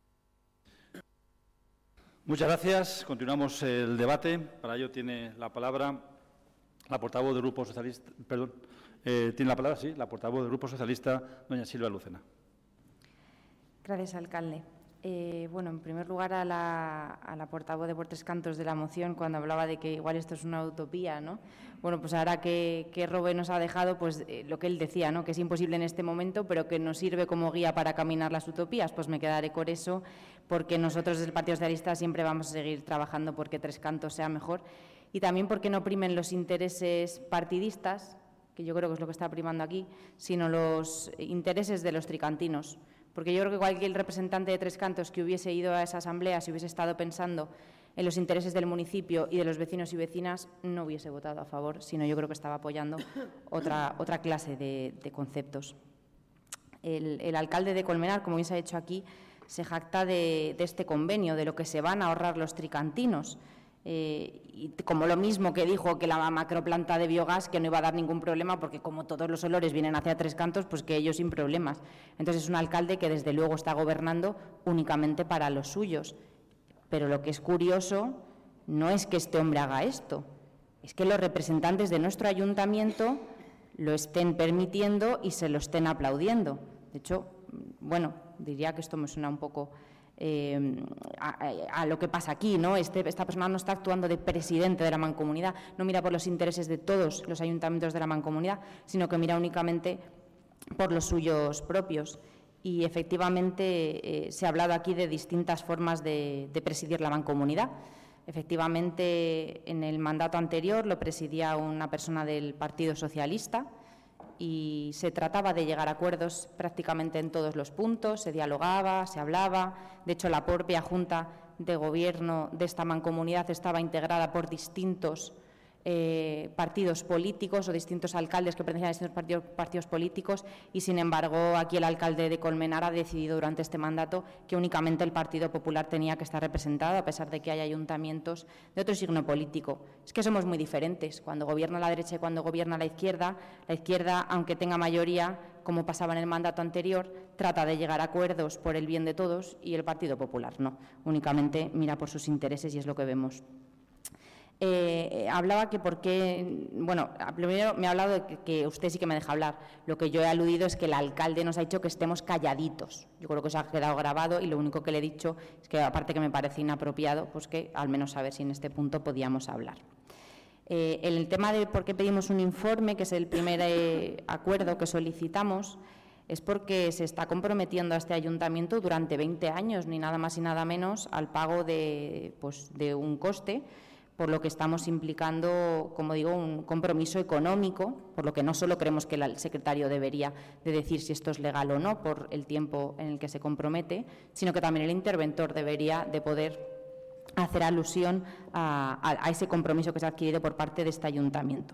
Muchas gracias. Continuamos el debate. Para ello tiene la palabra la portavoz del Grupo Socialista. Perdón, eh, tiene la palabra, sí, la portavoz del Grupo Socialista, doña Silvia Lucena. Gracias, alcalde. Eh, bueno, en primer lugar, a la, a la portavoz de Por Tres Cantos de la moción, cuando hablaba de que igual esto es una utopía, ¿no? Bueno, pues ahora que, que Robe nos ha dejado, pues eh, lo que él decía, ¿no? Que es imposible en este momento, pero que nos sirve como guía para caminar las utopías, pues me quedaré con eso, porque nosotros desde el Partido Socialista siempre vamos a seguir trabajando porque Tres Cantos sea mejor y también porque no primen los intereses partidistas, que yo creo que es lo que está primando aquí, sino los intereses de los tricantinos. Porque yo creo que cualquier representante de Tres Cantos que hubiese ido a esa asamblea, si hubiese estado pensando en los intereses del municipio y de los vecinos y vecinas, no hubiese votado a favor, sino yo creo que estaba apoyando otra, otra clase de, de conceptos. El, el alcalde de Colmenar, como bien se ha hecho aquí, se jacta de, de este convenio, de lo que se van a ahorrar los tricantinos. Eh, y como lo mismo que dijo que la macroplanta de biogás, que no iba a dar ningún problema, porque como todos los olores vienen hacia Tres Cantos, pues que ellos sin problemas. Entonces es un alcalde que desde luego está gobernando únicamente para los suyos. Pero lo que es curioso no es que este hombre haga esto, es que los representantes de nuestro ayuntamiento lo estén permitiendo y se lo estén aplaudiendo. De hecho, bueno, diría que esto me suena un poco eh, a, a lo que pasa aquí, ¿no? Este, esta persona no está actuando de presidente de la Mancomunidad, no mira por los intereses de todos los ayuntamientos de la Mancomunidad, sino que mira únicamente por los suyos propios. Y efectivamente eh, se ha hablado aquí de distintas formas de, de presidir la Mancomunidad. Efectivamente, en el mandato anterior lo presidía una persona del Partido Socialista y se trataba de llegar a acuerdos prácticamente en todos los puntos, se dialogaba, se hablaba. De hecho, la propia Junta de Gobierno de esta Mancomunidad estaba integrada por distintos Eh, partidos políticos o distintos alcaldes que pertenecían a distintos partidos, partidos políticos y, sin embargo, aquí el alcalde de Colmenar ha decidido durante este mandato que únicamente el Partido Popular tenía que estar representado, a pesar de que hay ayuntamientos de otro signo político. Es que somos muy diferentes. Cuando gobierna la derecha y cuando gobierna la izquierda, la izquierda, aunque tenga mayoría, como pasaba en el mandato anterior, trata de llegar a acuerdos por el bien de todos y el Partido Popular no. Únicamente mira por sus intereses y es lo que vemos. Eh, hablaba que por qué, bueno, primero me ha hablado de que, que usted sí que me deja hablar. Lo que yo he aludido es que el alcalde nos ha dicho que estemos calladitos. Yo creo que eso ha quedado grabado y lo único que le he dicho es que, aparte que me parece inapropiado, pues que al menos saber si en este punto podíamos hablar. Eh, el tema de por qué pedimos un informe, que es el primer eh, acuerdo que solicitamos, es porque se está comprometiendo a este ayuntamiento durante veinte años, ni nada más y nada menos, al pago de, pues, de un coste, por lo que estamos implicando, como digo, un compromiso económico, por lo que no solo creemos que el secretario debería de decir si esto es legal o no por el tiempo en el que se compromete, sino que también el interventor debería de poder hacer alusión a, a, a ese compromiso que se ha adquirido por parte de este ayuntamiento.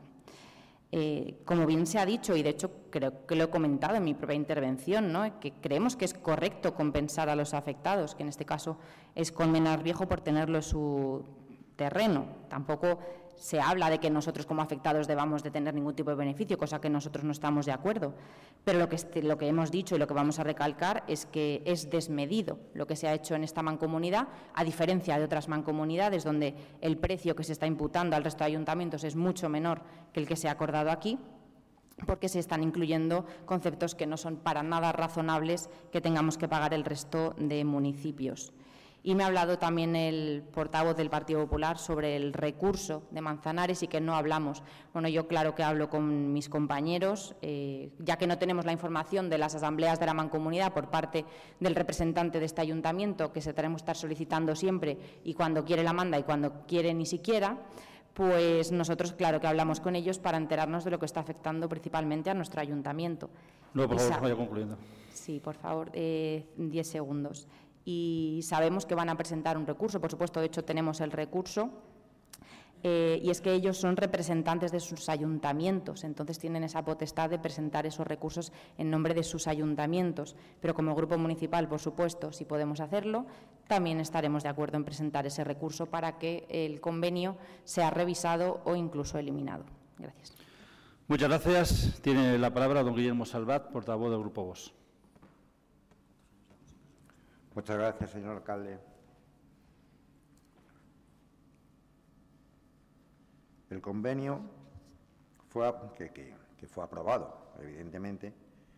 Eh, como bien se ha dicho, y de hecho creo que lo he comentado en mi propia intervención, ¿no?, que creemos que es correcto compensar a los afectados, que en este caso es Colmenar Viejo por tenerlo en su terreno. Tampoco se habla de que nosotros como afectados debamos de tener ningún tipo de beneficio, cosa que nosotros no estamos de acuerdo. Pero lo que, lo que hemos dicho y lo que vamos a recalcar es que es desmedido lo que se ha hecho en esta mancomunidad, a diferencia de otras mancomunidades donde el precio que se está imputando al resto de ayuntamientos es mucho menor que el que se ha acordado aquí, porque se están incluyendo conceptos que no son para nada razonables que tengamos que pagar el resto de municipios. Y me ha hablado también el portavoz del Partido Popular sobre el recurso de Manzanares y que no hablamos. Bueno, yo claro que hablo con mis compañeros, eh, ya que no tenemos la información de las asambleas de la mancomunidad por parte del representante de este ayuntamiento, que se tenemos que estar solicitando siempre y cuando quiere la manda y cuando quiere ni siquiera, pues nosotros claro que hablamos con ellos para enterarnos de lo que está afectando principalmente a nuestro ayuntamiento. No, por favor, vaya concluyendo. Sí, por favor, eh, diez segundos. Y sabemos que van a presentar un recurso, por supuesto, de hecho tenemos el recurso, eh, y es que ellos son representantes de sus ayuntamientos, entonces tienen esa potestad de presentar esos recursos en nombre de sus ayuntamientos, pero como grupo municipal, por supuesto, si podemos hacerlo, también estaremos de acuerdo en presentar ese recurso para que el convenio sea revisado o incluso eliminado. Gracias. Muchas gracias. Tiene la palabra don Guillermo Salvat, portavoz del Grupo Vox. Muchas gracias, señor alcalde. El convenio fue, que, que, que fue aprobado, evidentemente,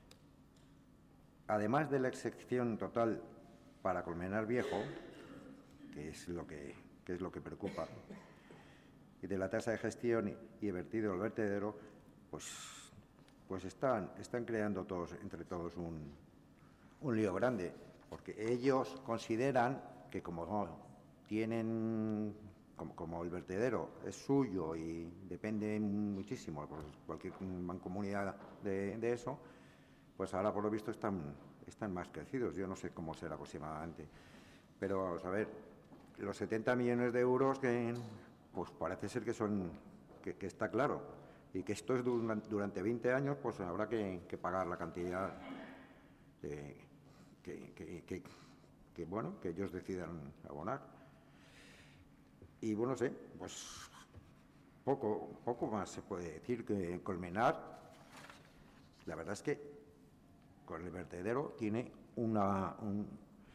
además de la excepción total para Colmenar Viejo, que es lo que, que, es lo que preocupa, y de la tasa de gestión y, y vertido del vertedero, pues, pues están, están creando todos, entre todos un, un lío grande. Porque ellos consideran que como tienen, como, como el vertedero es suyo y depende muchísimo, pues cualquier mancomunidad de, de eso, pues ahora por lo visto están, están más crecidos. Yo no sé cómo será aproximadamente. Pero vamos a ver, los setenta millones de euros que pues parece ser que son, que, que está claro, y que esto es durante, durante veinte años, pues habrá que, que pagar la cantidad de Que, que, que, que, bueno, que ellos decidan abonar. Y bueno, sé, pues poco, poco más se puede decir que Colmenar, la verdad es que con el vertedero tiene una... Un,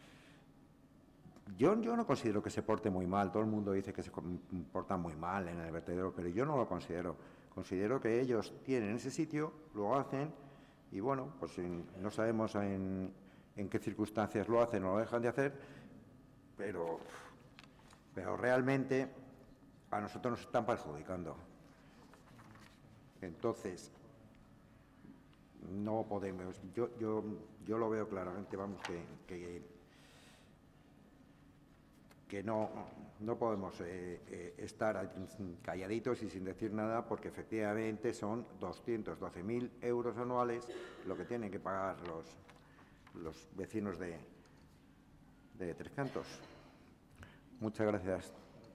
yo, yo no considero que se porte muy mal, todo el mundo dice que se porta muy mal en el vertedero, pero yo no lo considero. Considero que ellos tienen ese sitio, lo hacen, y bueno, pues en, no sabemos en... en qué circunstancias lo hacen o lo dejan de hacer, pero, pero realmente a nosotros nos están perjudicando. Entonces, no podemos. Yo, yo, yo lo veo claramente, vamos, que, que, que no, no podemos eh, eh, estar calladitos y sin decir nada, porque efectivamente son doscientos doce mil euros anuales lo que tienen que pagar los, los vecinos de, de Tres Cantos. Muchas gracias.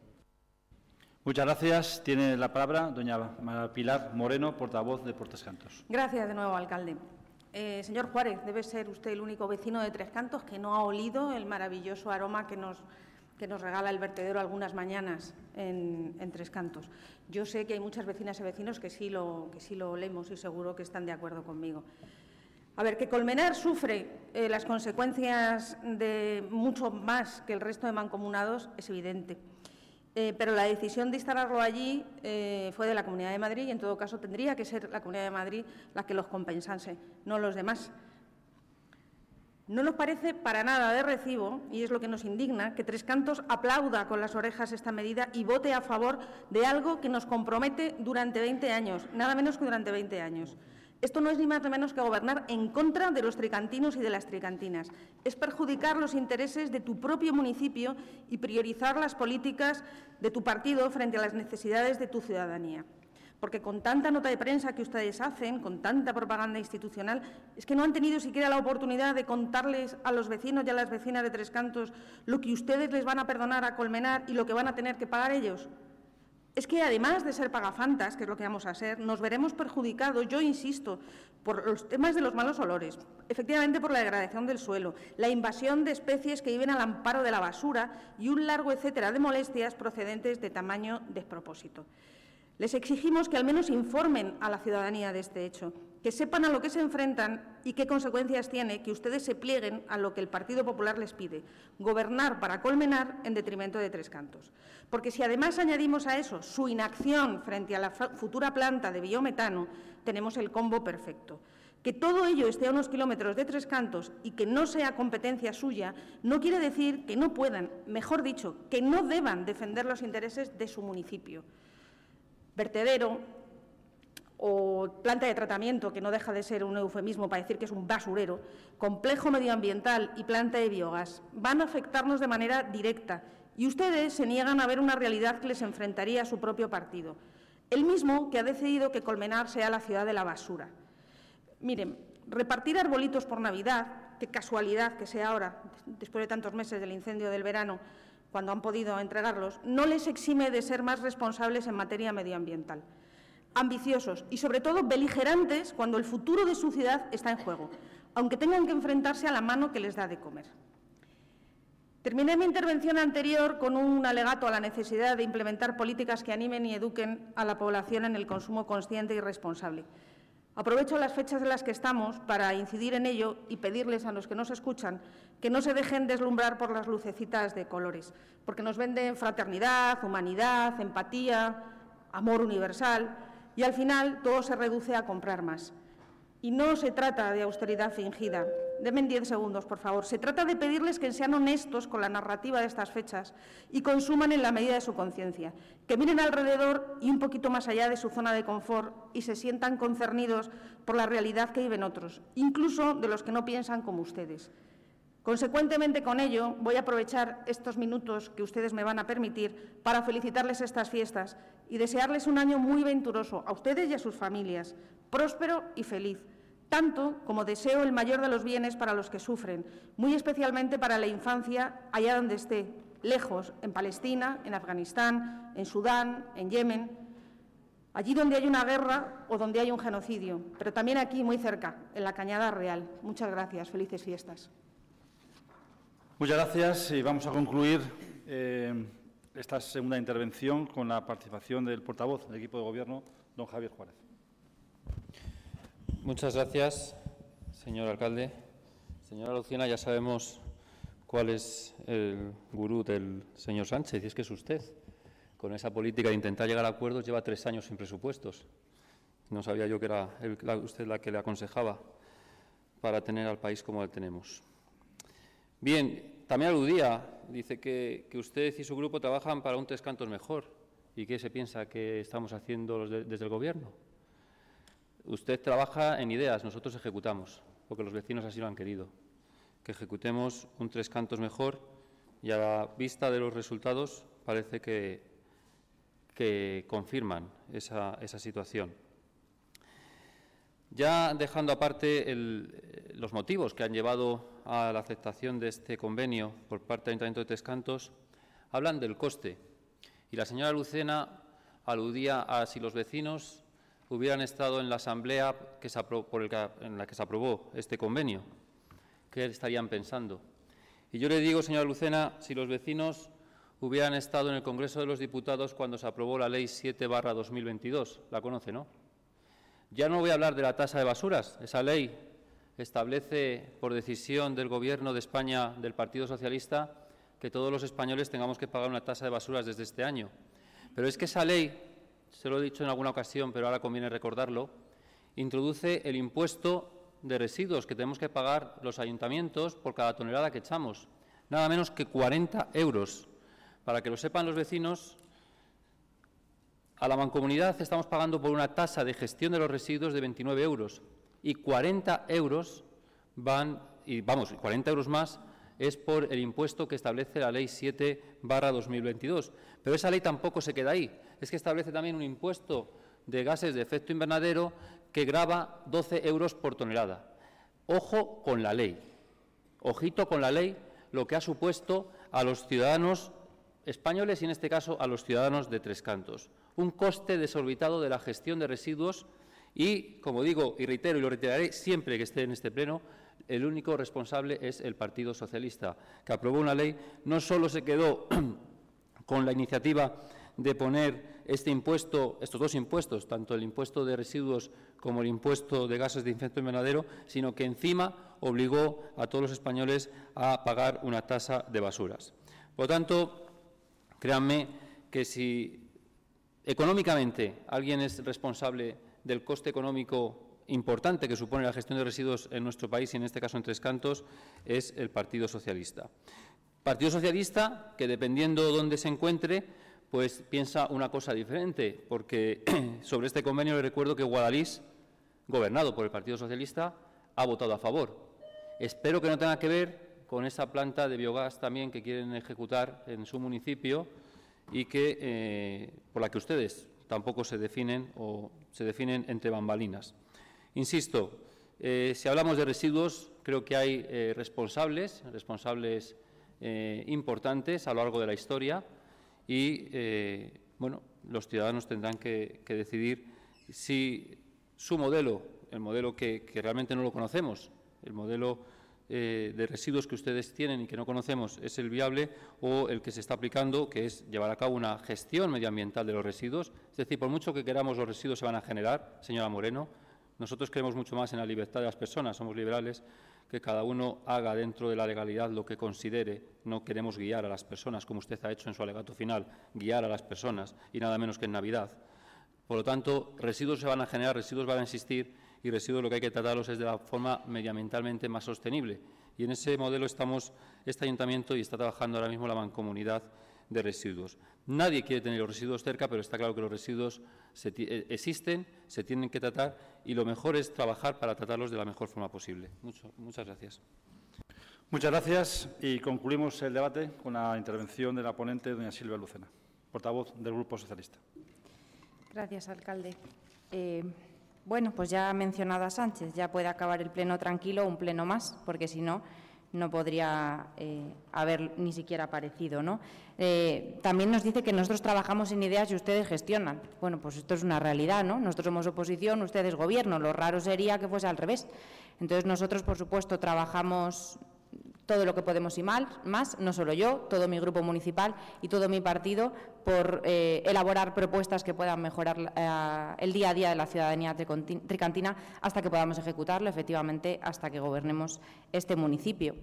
Muchas gracias. Tiene la palabra doña María Pilar Moreno, portavoz de Por Tres Cantos. Gracias de nuevo, alcalde. Eh, señor Juárez, debe ser usted el único vecino de Tres Cantos que no ha olido el maravilloso aroma que nos, que nos regala el vertedero algunas mañanas en, en Tres Cantos. Yo sé que hay muchas vecinas y vecinos que sí, lo, que sí lo olemos y seguro que están de acuerdo conmigo. A ver, que Colmenar sufre eh, las consecuencias de mucho más que el resto de mancomunados es evidente. Eh, pero la decisión de instalarlo allí eh, fue de la Comunidad de Madrid y, en todo caso, tendría que ser la Comunidad de Madrid la que los compensase, no los demás. No nos parece para nada de recibo, y es lo que nos indigna, que Tres Cantos aplauda con las orejas esta medida y vote a favor de algo que nos compromete durante veinte años, nada menos que durante veinte años. Esto no es ni más ni menos que gobernar en contra de los tricantinos y de las tricantinas. Es perjudicar los intereses de tu propio municipio y priorizar las políticas de tu partido frente a las necesidades de tu ciudadanía. Porque con tanta nota de prensa que ustedes hacen, con tanta propaganda institucional, es que no han tenido siquiera la oportunidad de contarles a los vecinos y a las vecinas de Tres Cantos lo que ustedes les van a perdonar a Colmenar y lo que van a tener que pagar ellos. Es que, además de ser pagafantas, que es lo que vamos a ser, nos veremos perjudicados, yo insisto, por los temas de los malos olores, efectivamente por la degradación del suelo, la invasión de especies que viven al amparo de la basura y un largo etcétera de molestias procedentes de tamaño despropósito. Les exigimos que al menos informen a la ciudadanía de este hecho, que sepan a lo que se enfrentan y qué consecuencias tiene que ustedes se plieguen a lo que el Partido Popular les pide, gobernar para Colmenar en detrimento de Tres Cantos. Porque si además añadimos a eso su inacción frente a la futura planta de biometano, tenemos el combo perfecto. Que todo ello esté a unos kilómetros de Tres Cantos y que no sea competencia suya no quiere decir que no puedan, mejor dicho, que no deban defender los intereses de su municipio. Vertedero o planta de tratamiento, que no deja de ser un eufemismo para decir que es un basurero, complejo medioambiental y planta de biogás, van a afectarnos de manera directa y ustedes se niegan a ver una realidad que les enfrentaría a su propio partido, el mismo que ha decidido que Colmenar sea la ciudad de la basura. Miren, repartir arbolitos por Navidad, qué casualidad que sea ahora, después de tantos meses del incendio del verano, cuando han podido entregarlos, no les exime de ser más responsables en materia medioambiental. Ambiciosos y, sobre todo, beligerantes cuando el futuro de su ciudad está en juego, aunque tengan que enfrentarse a la mano que les da de comer. Terminé mi intervención anterior con un alegato a la necesidad de implementar políticas que animen y eduquen a la población en el consumo consciente y responsable. Aprovecho las fechas en las que estamos para incidir en ello y pedirles a los que nos escuchan que no se dejen deslumbrar por las lucecitas de colores, porque nos venden fraternidad, humanidad, empatía, amor universal, y al final todo se reduce a comprar más. Y no se trata de austeridad fingida. Denme diez segundos, por favor. Se trata de pedirles que sean honestos con la narrativa de estas fechas y consuman en la medida de su conciencia, que miren alrededor y un poquito más allá de su zona de confort y se sientan concernidos por la realidad que viven otros, incluso de los que no piensan como ustedes. Consecuentemente con ello, voy a aprovechar estos minutos que ustedes me van a permitir para felicitarles estas fiestas y desearles un año muy venturoso a ustedes y a sus familias, próspero y feliz, tanto como deseo el mayor de los bienes para los que sufren, muy especialmente para la infancia allá donde esté, lejos, en Palestina, en Afganistán, en Sudán, en Yemen, allí donde hay una guerra o donde hay un genocidio, pero también aquí, muy cerca, en la Cañada Real. Muchas gracias. Felices fiestas. Muchas gracias y vamos a concluir eh, esta segunda intervención con la participación del portavoz del equipo de Gobierno, don Javier Juárez. Muchas gracias, señor alcalde. Señora Lucena, ya sabemos cuál es el gurú del señor Sánchez, y es que es usted. Con esa política de intentar llegar a acuerdos lleva tres años sin presupuestos. No sabía yo que era el, la, usted la que le aconsejaba para tener al país como el tenemos. Bien, también aludía, dice que, que usted y su grupo trabajan para un Tres Cantos mejor. ¿Y qué se piensa que estamos haciendo los de, desde el Gobierno? Usted trabaja en ideas, nosotros ejecutamos, porque los vecinos así lo han querido. Que ejecutemos un Tres Cantos mejor y a la vista de los resultados parece que, que confirman esa, esa situación. Ya dejando aparte el, los motivos que han llevado a la aceptación de este convenio por parte del Ayuntamiento de Tres Cantos, hablan del coste. Y la señora Lucena aludía a si los vecinos hubieran estado en la asamblea que se aprobó, por el que, en la que se aprobó este convenio, ¿qué estarían pensando? Y yo le digo, señora Lucena, si los vecinos hubieran estado en el Congreso de los Diputados cuando se aprobó la Ley siete barra dos mil veintidós, la conoce, ¿no? Ya no voy a hablar de la tasa de basuras. Esa ley establece, por decisión del Gobierno de España, del Partido Socialista, que todos los españoles tengamos que pagar una tasa de basuras desde este año. Pero es que esa ley, se lo he dicho en alguna ocasión, pero ahora conviene recordarlo, introduce el impuesto de residuos que tenemos que pagar los ayuntamientos por cada tonelada que echamos. Nada menos que cuarenta euros. Para que lo sepan los vecinos, a la Mancomunidad estamos pagando por una tasa de gestión de los residuos de veintinueve euros y cuarenta euros van, y vamos, cuarenta euros más es por el impuesto que establece la Ley siete barra dos mil veintidós. Pero esa ley tampoco se queda ahí, es que establece también un impuesto de gases de efecto invernadero que grava doce euros por tonelada. Ojo con la ley, ojito con la ley, lo que ha supuesto a los ciudadanos españoles y en este caso a los ciudadanos de Tres Cantos. Un coste desorbitado de la gestión de residuos y, como digo y reitero y lo reiteraré siempre que esté en este pleno, el único responsable es el Partido Socialista, que aprobó una ley, no solo se quedó con la iniciativa de poner este impuesto, estos dos impuestos, tanto el impuesto de residuos como el impuesto de gases de efecto invernadero, sino que encima obligó a todos los españoles a pagar una tasa de basuras. Por lo tanto, créanme que si económicamente alguien es responsable del coste económico importante que supone la gestión de residuos en nuestro país y en este caso en Tres Cantos, es el Partido Socialista. Partido Socialista que, dependiendo de dónde se encuentre, pues piensa una cosa diferente, porque sobre este convenio le recuerdo que Guadalís, gobernado por el Partido Socialista, ha votado a favor. Espero que no tenga que ver con esa planta de biogás también que quieren ejecutar en su municipio y que, eh, por la que ustedes tampoco se definen o se definen entre bambalinas. Insisto, eh, si hablamos de residuos, creo que hay eh, responsables, responsables eh, importantes a lo largo de la historia y, eh, bueno, los ciudadanos tendrán que, que decidir si su modelo, el modelo que, que realmente no lo conocemos, el modelo eh, de residuos que ustedes tienen y que no conocemos, es el viable o el que se está aplicando, que es llevar a cabo una gestión medioambiental de los residuos. Es decir, por mucho que queramos, los residuos se van a generar, señora Moreno. Nosotros creemos mucho más en la libertad de las personas, somos liberales, que cada uno haga dentro de la legalidad lo que considere. No queremos guiar a las personas, como usted ha hecho en su alegato final, guiar a las personas, y nada menos que en Navidad. Por lo tanto, residuos se van a generar, residuos van a existir, y residuos lo que hay que tratarlos es de la forma medioambientalmente más sostenible. Y en ese modelo estamos este ayuntamiento y está trabajando ahora mismo la Mancomunidad de Residuos. Nadie quiere tener los residuos cerca, pero está claro que los residuos se existen, se tienen que tratar y lo mejor es trabajar para tratarlos de la mejor forma posible. Mucho, muchas gracias. Muchas gracias y concluimos el debate con la intervención de la ponente, doña Silvia Lucena, portavoz del Grupo Socialista. Gracias, alcalde. Eh, bueno, pues ya ha mencionado a Sánchez, ya puede acabar el pleno tranquilo, un pleno más, porque si no, no podría eh, haber ni siquiera aparecido, ¿no? Eh, también nos dice que nosotros trabajamos en ideas y ustedes gestionan. Bueno, pues esto es una realidad, ¿no? Nosotros somos oposición, ustedes gobierno. Lo raro sería que fuese al revés. Entonces, nosotros, por supuesto, trabajamos todo lo que podemos y mal, más, no solo yo, todo mi grupo municipal y todo mi partido, por eh, elaborar propuestas que puedan mejorar eh, el día a día de la ciudadanía tricantina hasta que podamos ejecutarlo, efectivamente, hasta que gobernemos este municipio.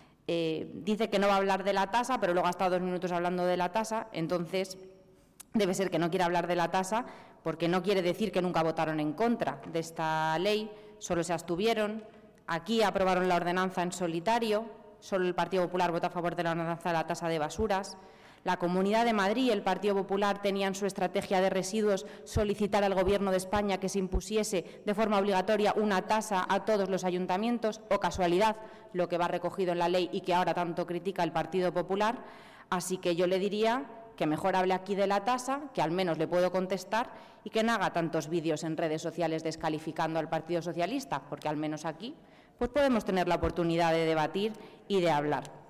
Eh, dice que no va a hablar de la tasa, pero luego ha estado dos minutos hablando de la tasa, entonces debe ser que no quiere hablar de la tasa porque no quiere decir que nunca votaron en contra de esta ley, solo se abstuvieron. Aquí aprobaron la ordenanza en solitario, solo el Partido Popular votó a favor de la ordenanza de la tasa de basuras. La Comunidad de Madrid, el Partido Popular tenía en su estrategia de residuos solicitar al Gobierno de España que se impusiese de forma obligatoria una tasa a todos los ayuntamientos, o casualidad, lo que va recogido en la ley y que ahora tanto critica el Partido Popular. Así que yo le diría que mejor hable aquí de la tasa, que al menos le puedo contestar, y que no haga tantos vídeos en redes sociales descalificando al Partido Socialista, porque al menos aquí pues podemos tener la oportunidad de debatir y de hablar.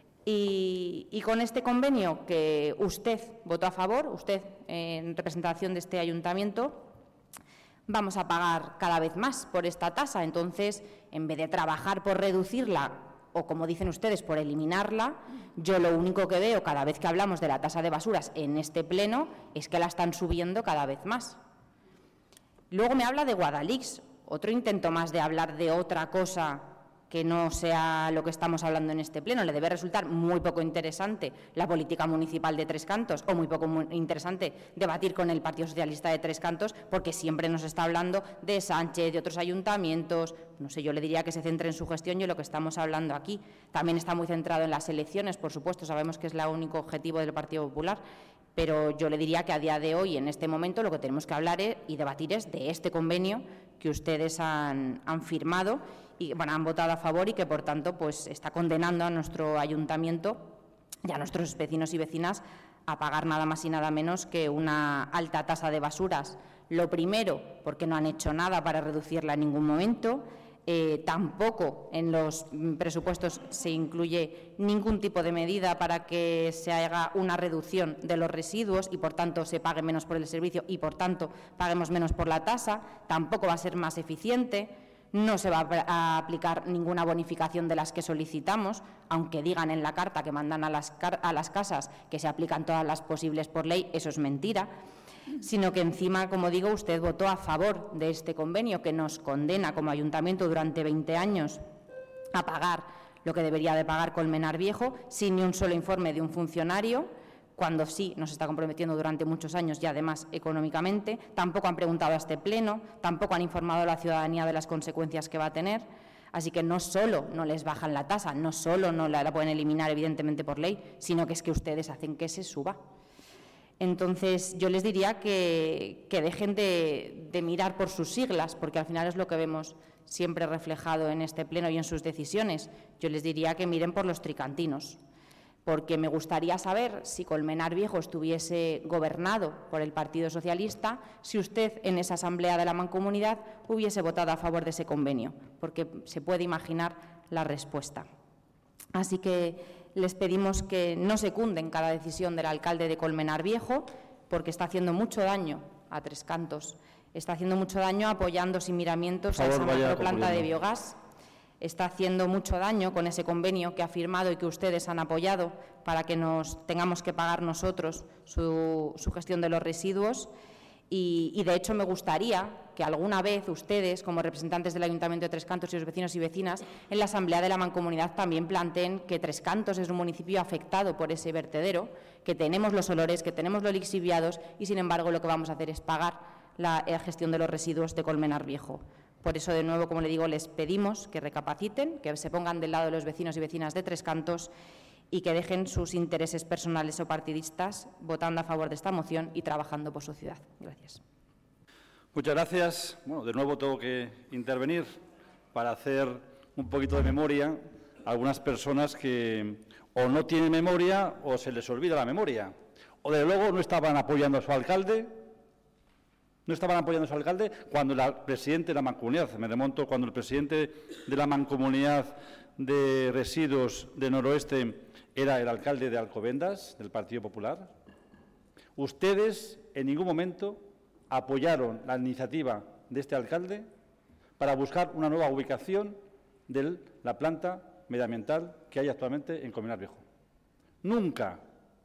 Y, y con este convenio que usted votó a favor, usted en representación de este ayuntamiento, vamos a pagar cada vez más por esta tasa. Entonces, en vez de trabajar por reducirla o, como dicen ustedes, por eliminarla, yo lo único que veo cada vez que hablamos de la tasa de basuras en este pleno es que la están subiendo cada vez más. Luego me habla de Guadalix, otro intento más de hablar de otra cosa que no sea lo que estamos hablando en este pleno. Le debe resultar muy poco interesante la política municipal de Tres Cantos, o muy poco interesante debatir con el Partido Socialista de Tres Cantos, porque siempre nos está hablando de Sánchez, de otros ayuntamientos. No sé, yo le diría que se centre en su gestión y en lo que estamos hablando aquí. También está muy centrado en las elecciones, por supuesto, sabemos que es el único objetivo del Partido Popular, pero yo le diría que a día de hoy, en este momento, lo que tenemos que hablar es, y debatir es de este convenio que ustedes han, han firmado y bueno, han votado a favor, y que, por tanto, pues está condenando a nuestro ayuntamiento y a nuestros vecinos y vecinas a pagar nada más y nada menos que una alta tasa de basuras. Lo primero, porque no han hecho nada para reducirla en ningún momento. Eh, tampoco en los presupuestos se incluye ningún tipo de medida para que se haga una reducción de los residuos y, por tanto, se pague menos por el servicio y, por tanto, paguemos menos por la tasa. Tampoco va a ser más eficiente. No se va a aplicar ninguna bonificación de las que solicitamos, aunque digan en la carta que mandan a las, a las casas que se aplican todas las posibles por ley. Eso es mentira. Sino que encima, como digo, usted votó a favor de este convenio que nos condena como ayuntamiento durante veinte años a pagar lo que debería de pagar Colmenar Viejo, sin ni un solo informe de un funcionario, cuando sí nos está comprometiendo durante muchos años y, además, económicamente. Tampoco han preguntado a este pleno, tampoco han informado a la ciudadanía de las consecuencias que va a tener. Así que no solo no les bajan la tasa, no solo no la, la pueden eliminar, evidentemente, por ley, sino que es que ustedes hacen que se suba. Entonces, yo les diría que, que dejen de, de mirar por sus siglas, porque al final es lo que vemos siempre reflejado en este pleno y en sus decisiones. Yo les diría que miren por los tricantinos, porque me gustaría saber, si Colmenar Viejo estuviese gobernado por el Partido Socialista, si usted en esa asamblea de la Mancomunidad hubiese votado a favor de ese convenio, porque se puede imaginar la respuesta. Así que les pedimos que no secunden cada decisión del alcalde de Colmenar Viejo, porque está haciendo mucho daño a Tres Cantos, está haciendo mucho daño apoyando sin miramientos a esa macroplanta de biogás, está haciendo mucho daño con ese convenio que ha firmado y que ustedes han apoyado para que nos tengamos que pagar nosotros su, su gestión de los residuos. Y, y, de hecho, me gustaría que alguna vez ustedes, como representantes del Ayuntamiento de Tres Cantos y los vecinos y vecinas, en la Asamblea de la Mancomunidad también planteen que Tres Cantos es un municipio afectado por ese vertedero, que tenemos los olores, que tenemos los lixiviados y, sin embargo, lo que vamos a hacer es pagar la, la gestión de los residuos de Colmenar Viejo. Por eso, de nuevo, como le digo, les pedimos que recapaciten, que se pongan del lado de los vecinos y vecinas de Tres Cantos y que dejen sus intereses personales o partidistas votando a favor de esta moción y trabajando por su ciudad. Gracias. Muchas gracias. Bueno, de nuevo tengo que intervenir para hacer un poquito de memoria a algunas personas que o no tienen memoria o se les olvida la memoria, o desde luego no estaban apoyando a su alcalde, no estaban apoyando a su alcalde cuando el presidente de la Mancomunidad, me remonto, cuando el presidente de la Mancomunidad de Residuos de Noroeste era el alcalde de Alcobendas, del Partido Popular. Ustedes en ningún momento apoyaron la iniciativa de este alcalde para buscar una nueva ubicación de la planta medioambiental que hay actualmente en Colmenar Viejo. Nunca.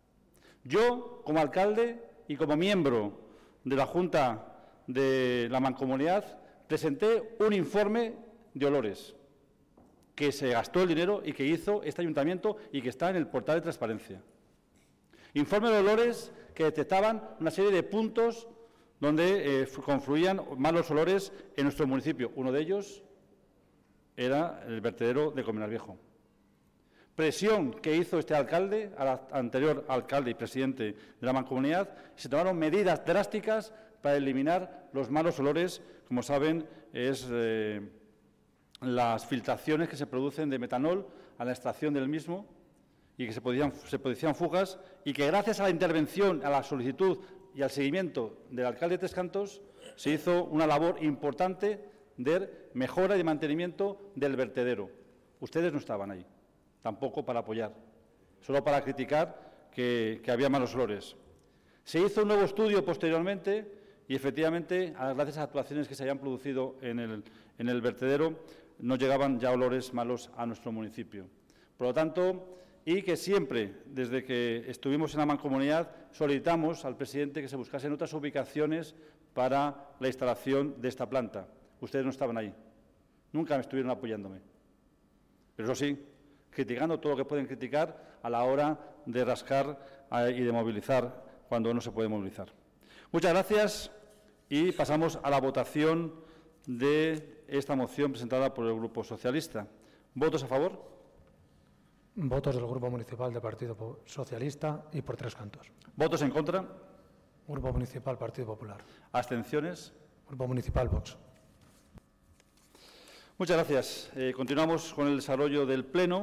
Yo, como alcalde y como miembro de la Junta de la Mancomunidad, presenté un informe de olores que se gastó el dinero y que hizo este ayuntamiento y que está en el portal de transparencia. Informe de olores que detectaban una serie de puntos donde eh, confluían malos olores en nuestro municipio. Uno de ellos era el vertedero de Colmenar Viejo. presión que hizo este alcalde al anterior alcalde y presidente de la Mancomunidad, se tomaron medidas drásticas para eliminar los malos olores. Como saben, es eh, las filtraciones que se producen de metanol a la extracción del mismo y que se podían, se producían fugas, y que gracias a la intervención, a la solicitud y al seguimiento del alcalde de Tres Cantos se hizo una labor importante de mejora y de mantenimiento del vertedero. Ustedes no estaban ahí, tampoco para apoyar, solo para criticar que, que había malos olores. Se hizo un nuevo estudio posteriormente y, efectivamente, gracias a las actuaciones que se habían producido en el, en el vertedero, no llegaban ya olores malos a nuestro municipio. Por lo tanto, y que siempre, desde que estuvimos en la Mancomunidad, solicitamos al presidente que se buscasen otras ubicaciones para la instalación de esta planta. Ustedes no estaban ahí, nunca me estuvieron apoyándome. Pero eso sí, criticando todo lo que pueden criticar a la hora de rascar y de movilizar cuando no se puede movilizar. Muchas gracias y pasamos a la votación de esta moción presentada por el Grupo Socialista. ¿Votos a favor? Votos del Grupo Municipal del Partido Socialista y por Tres Cantos. ¿Votos en contra? Grupo Municipal Partido Popular. ¿Abstenciones? Grupo Municipal Vox. Muchas gracias. Eh, continuamos con el desarrollo del Pleno.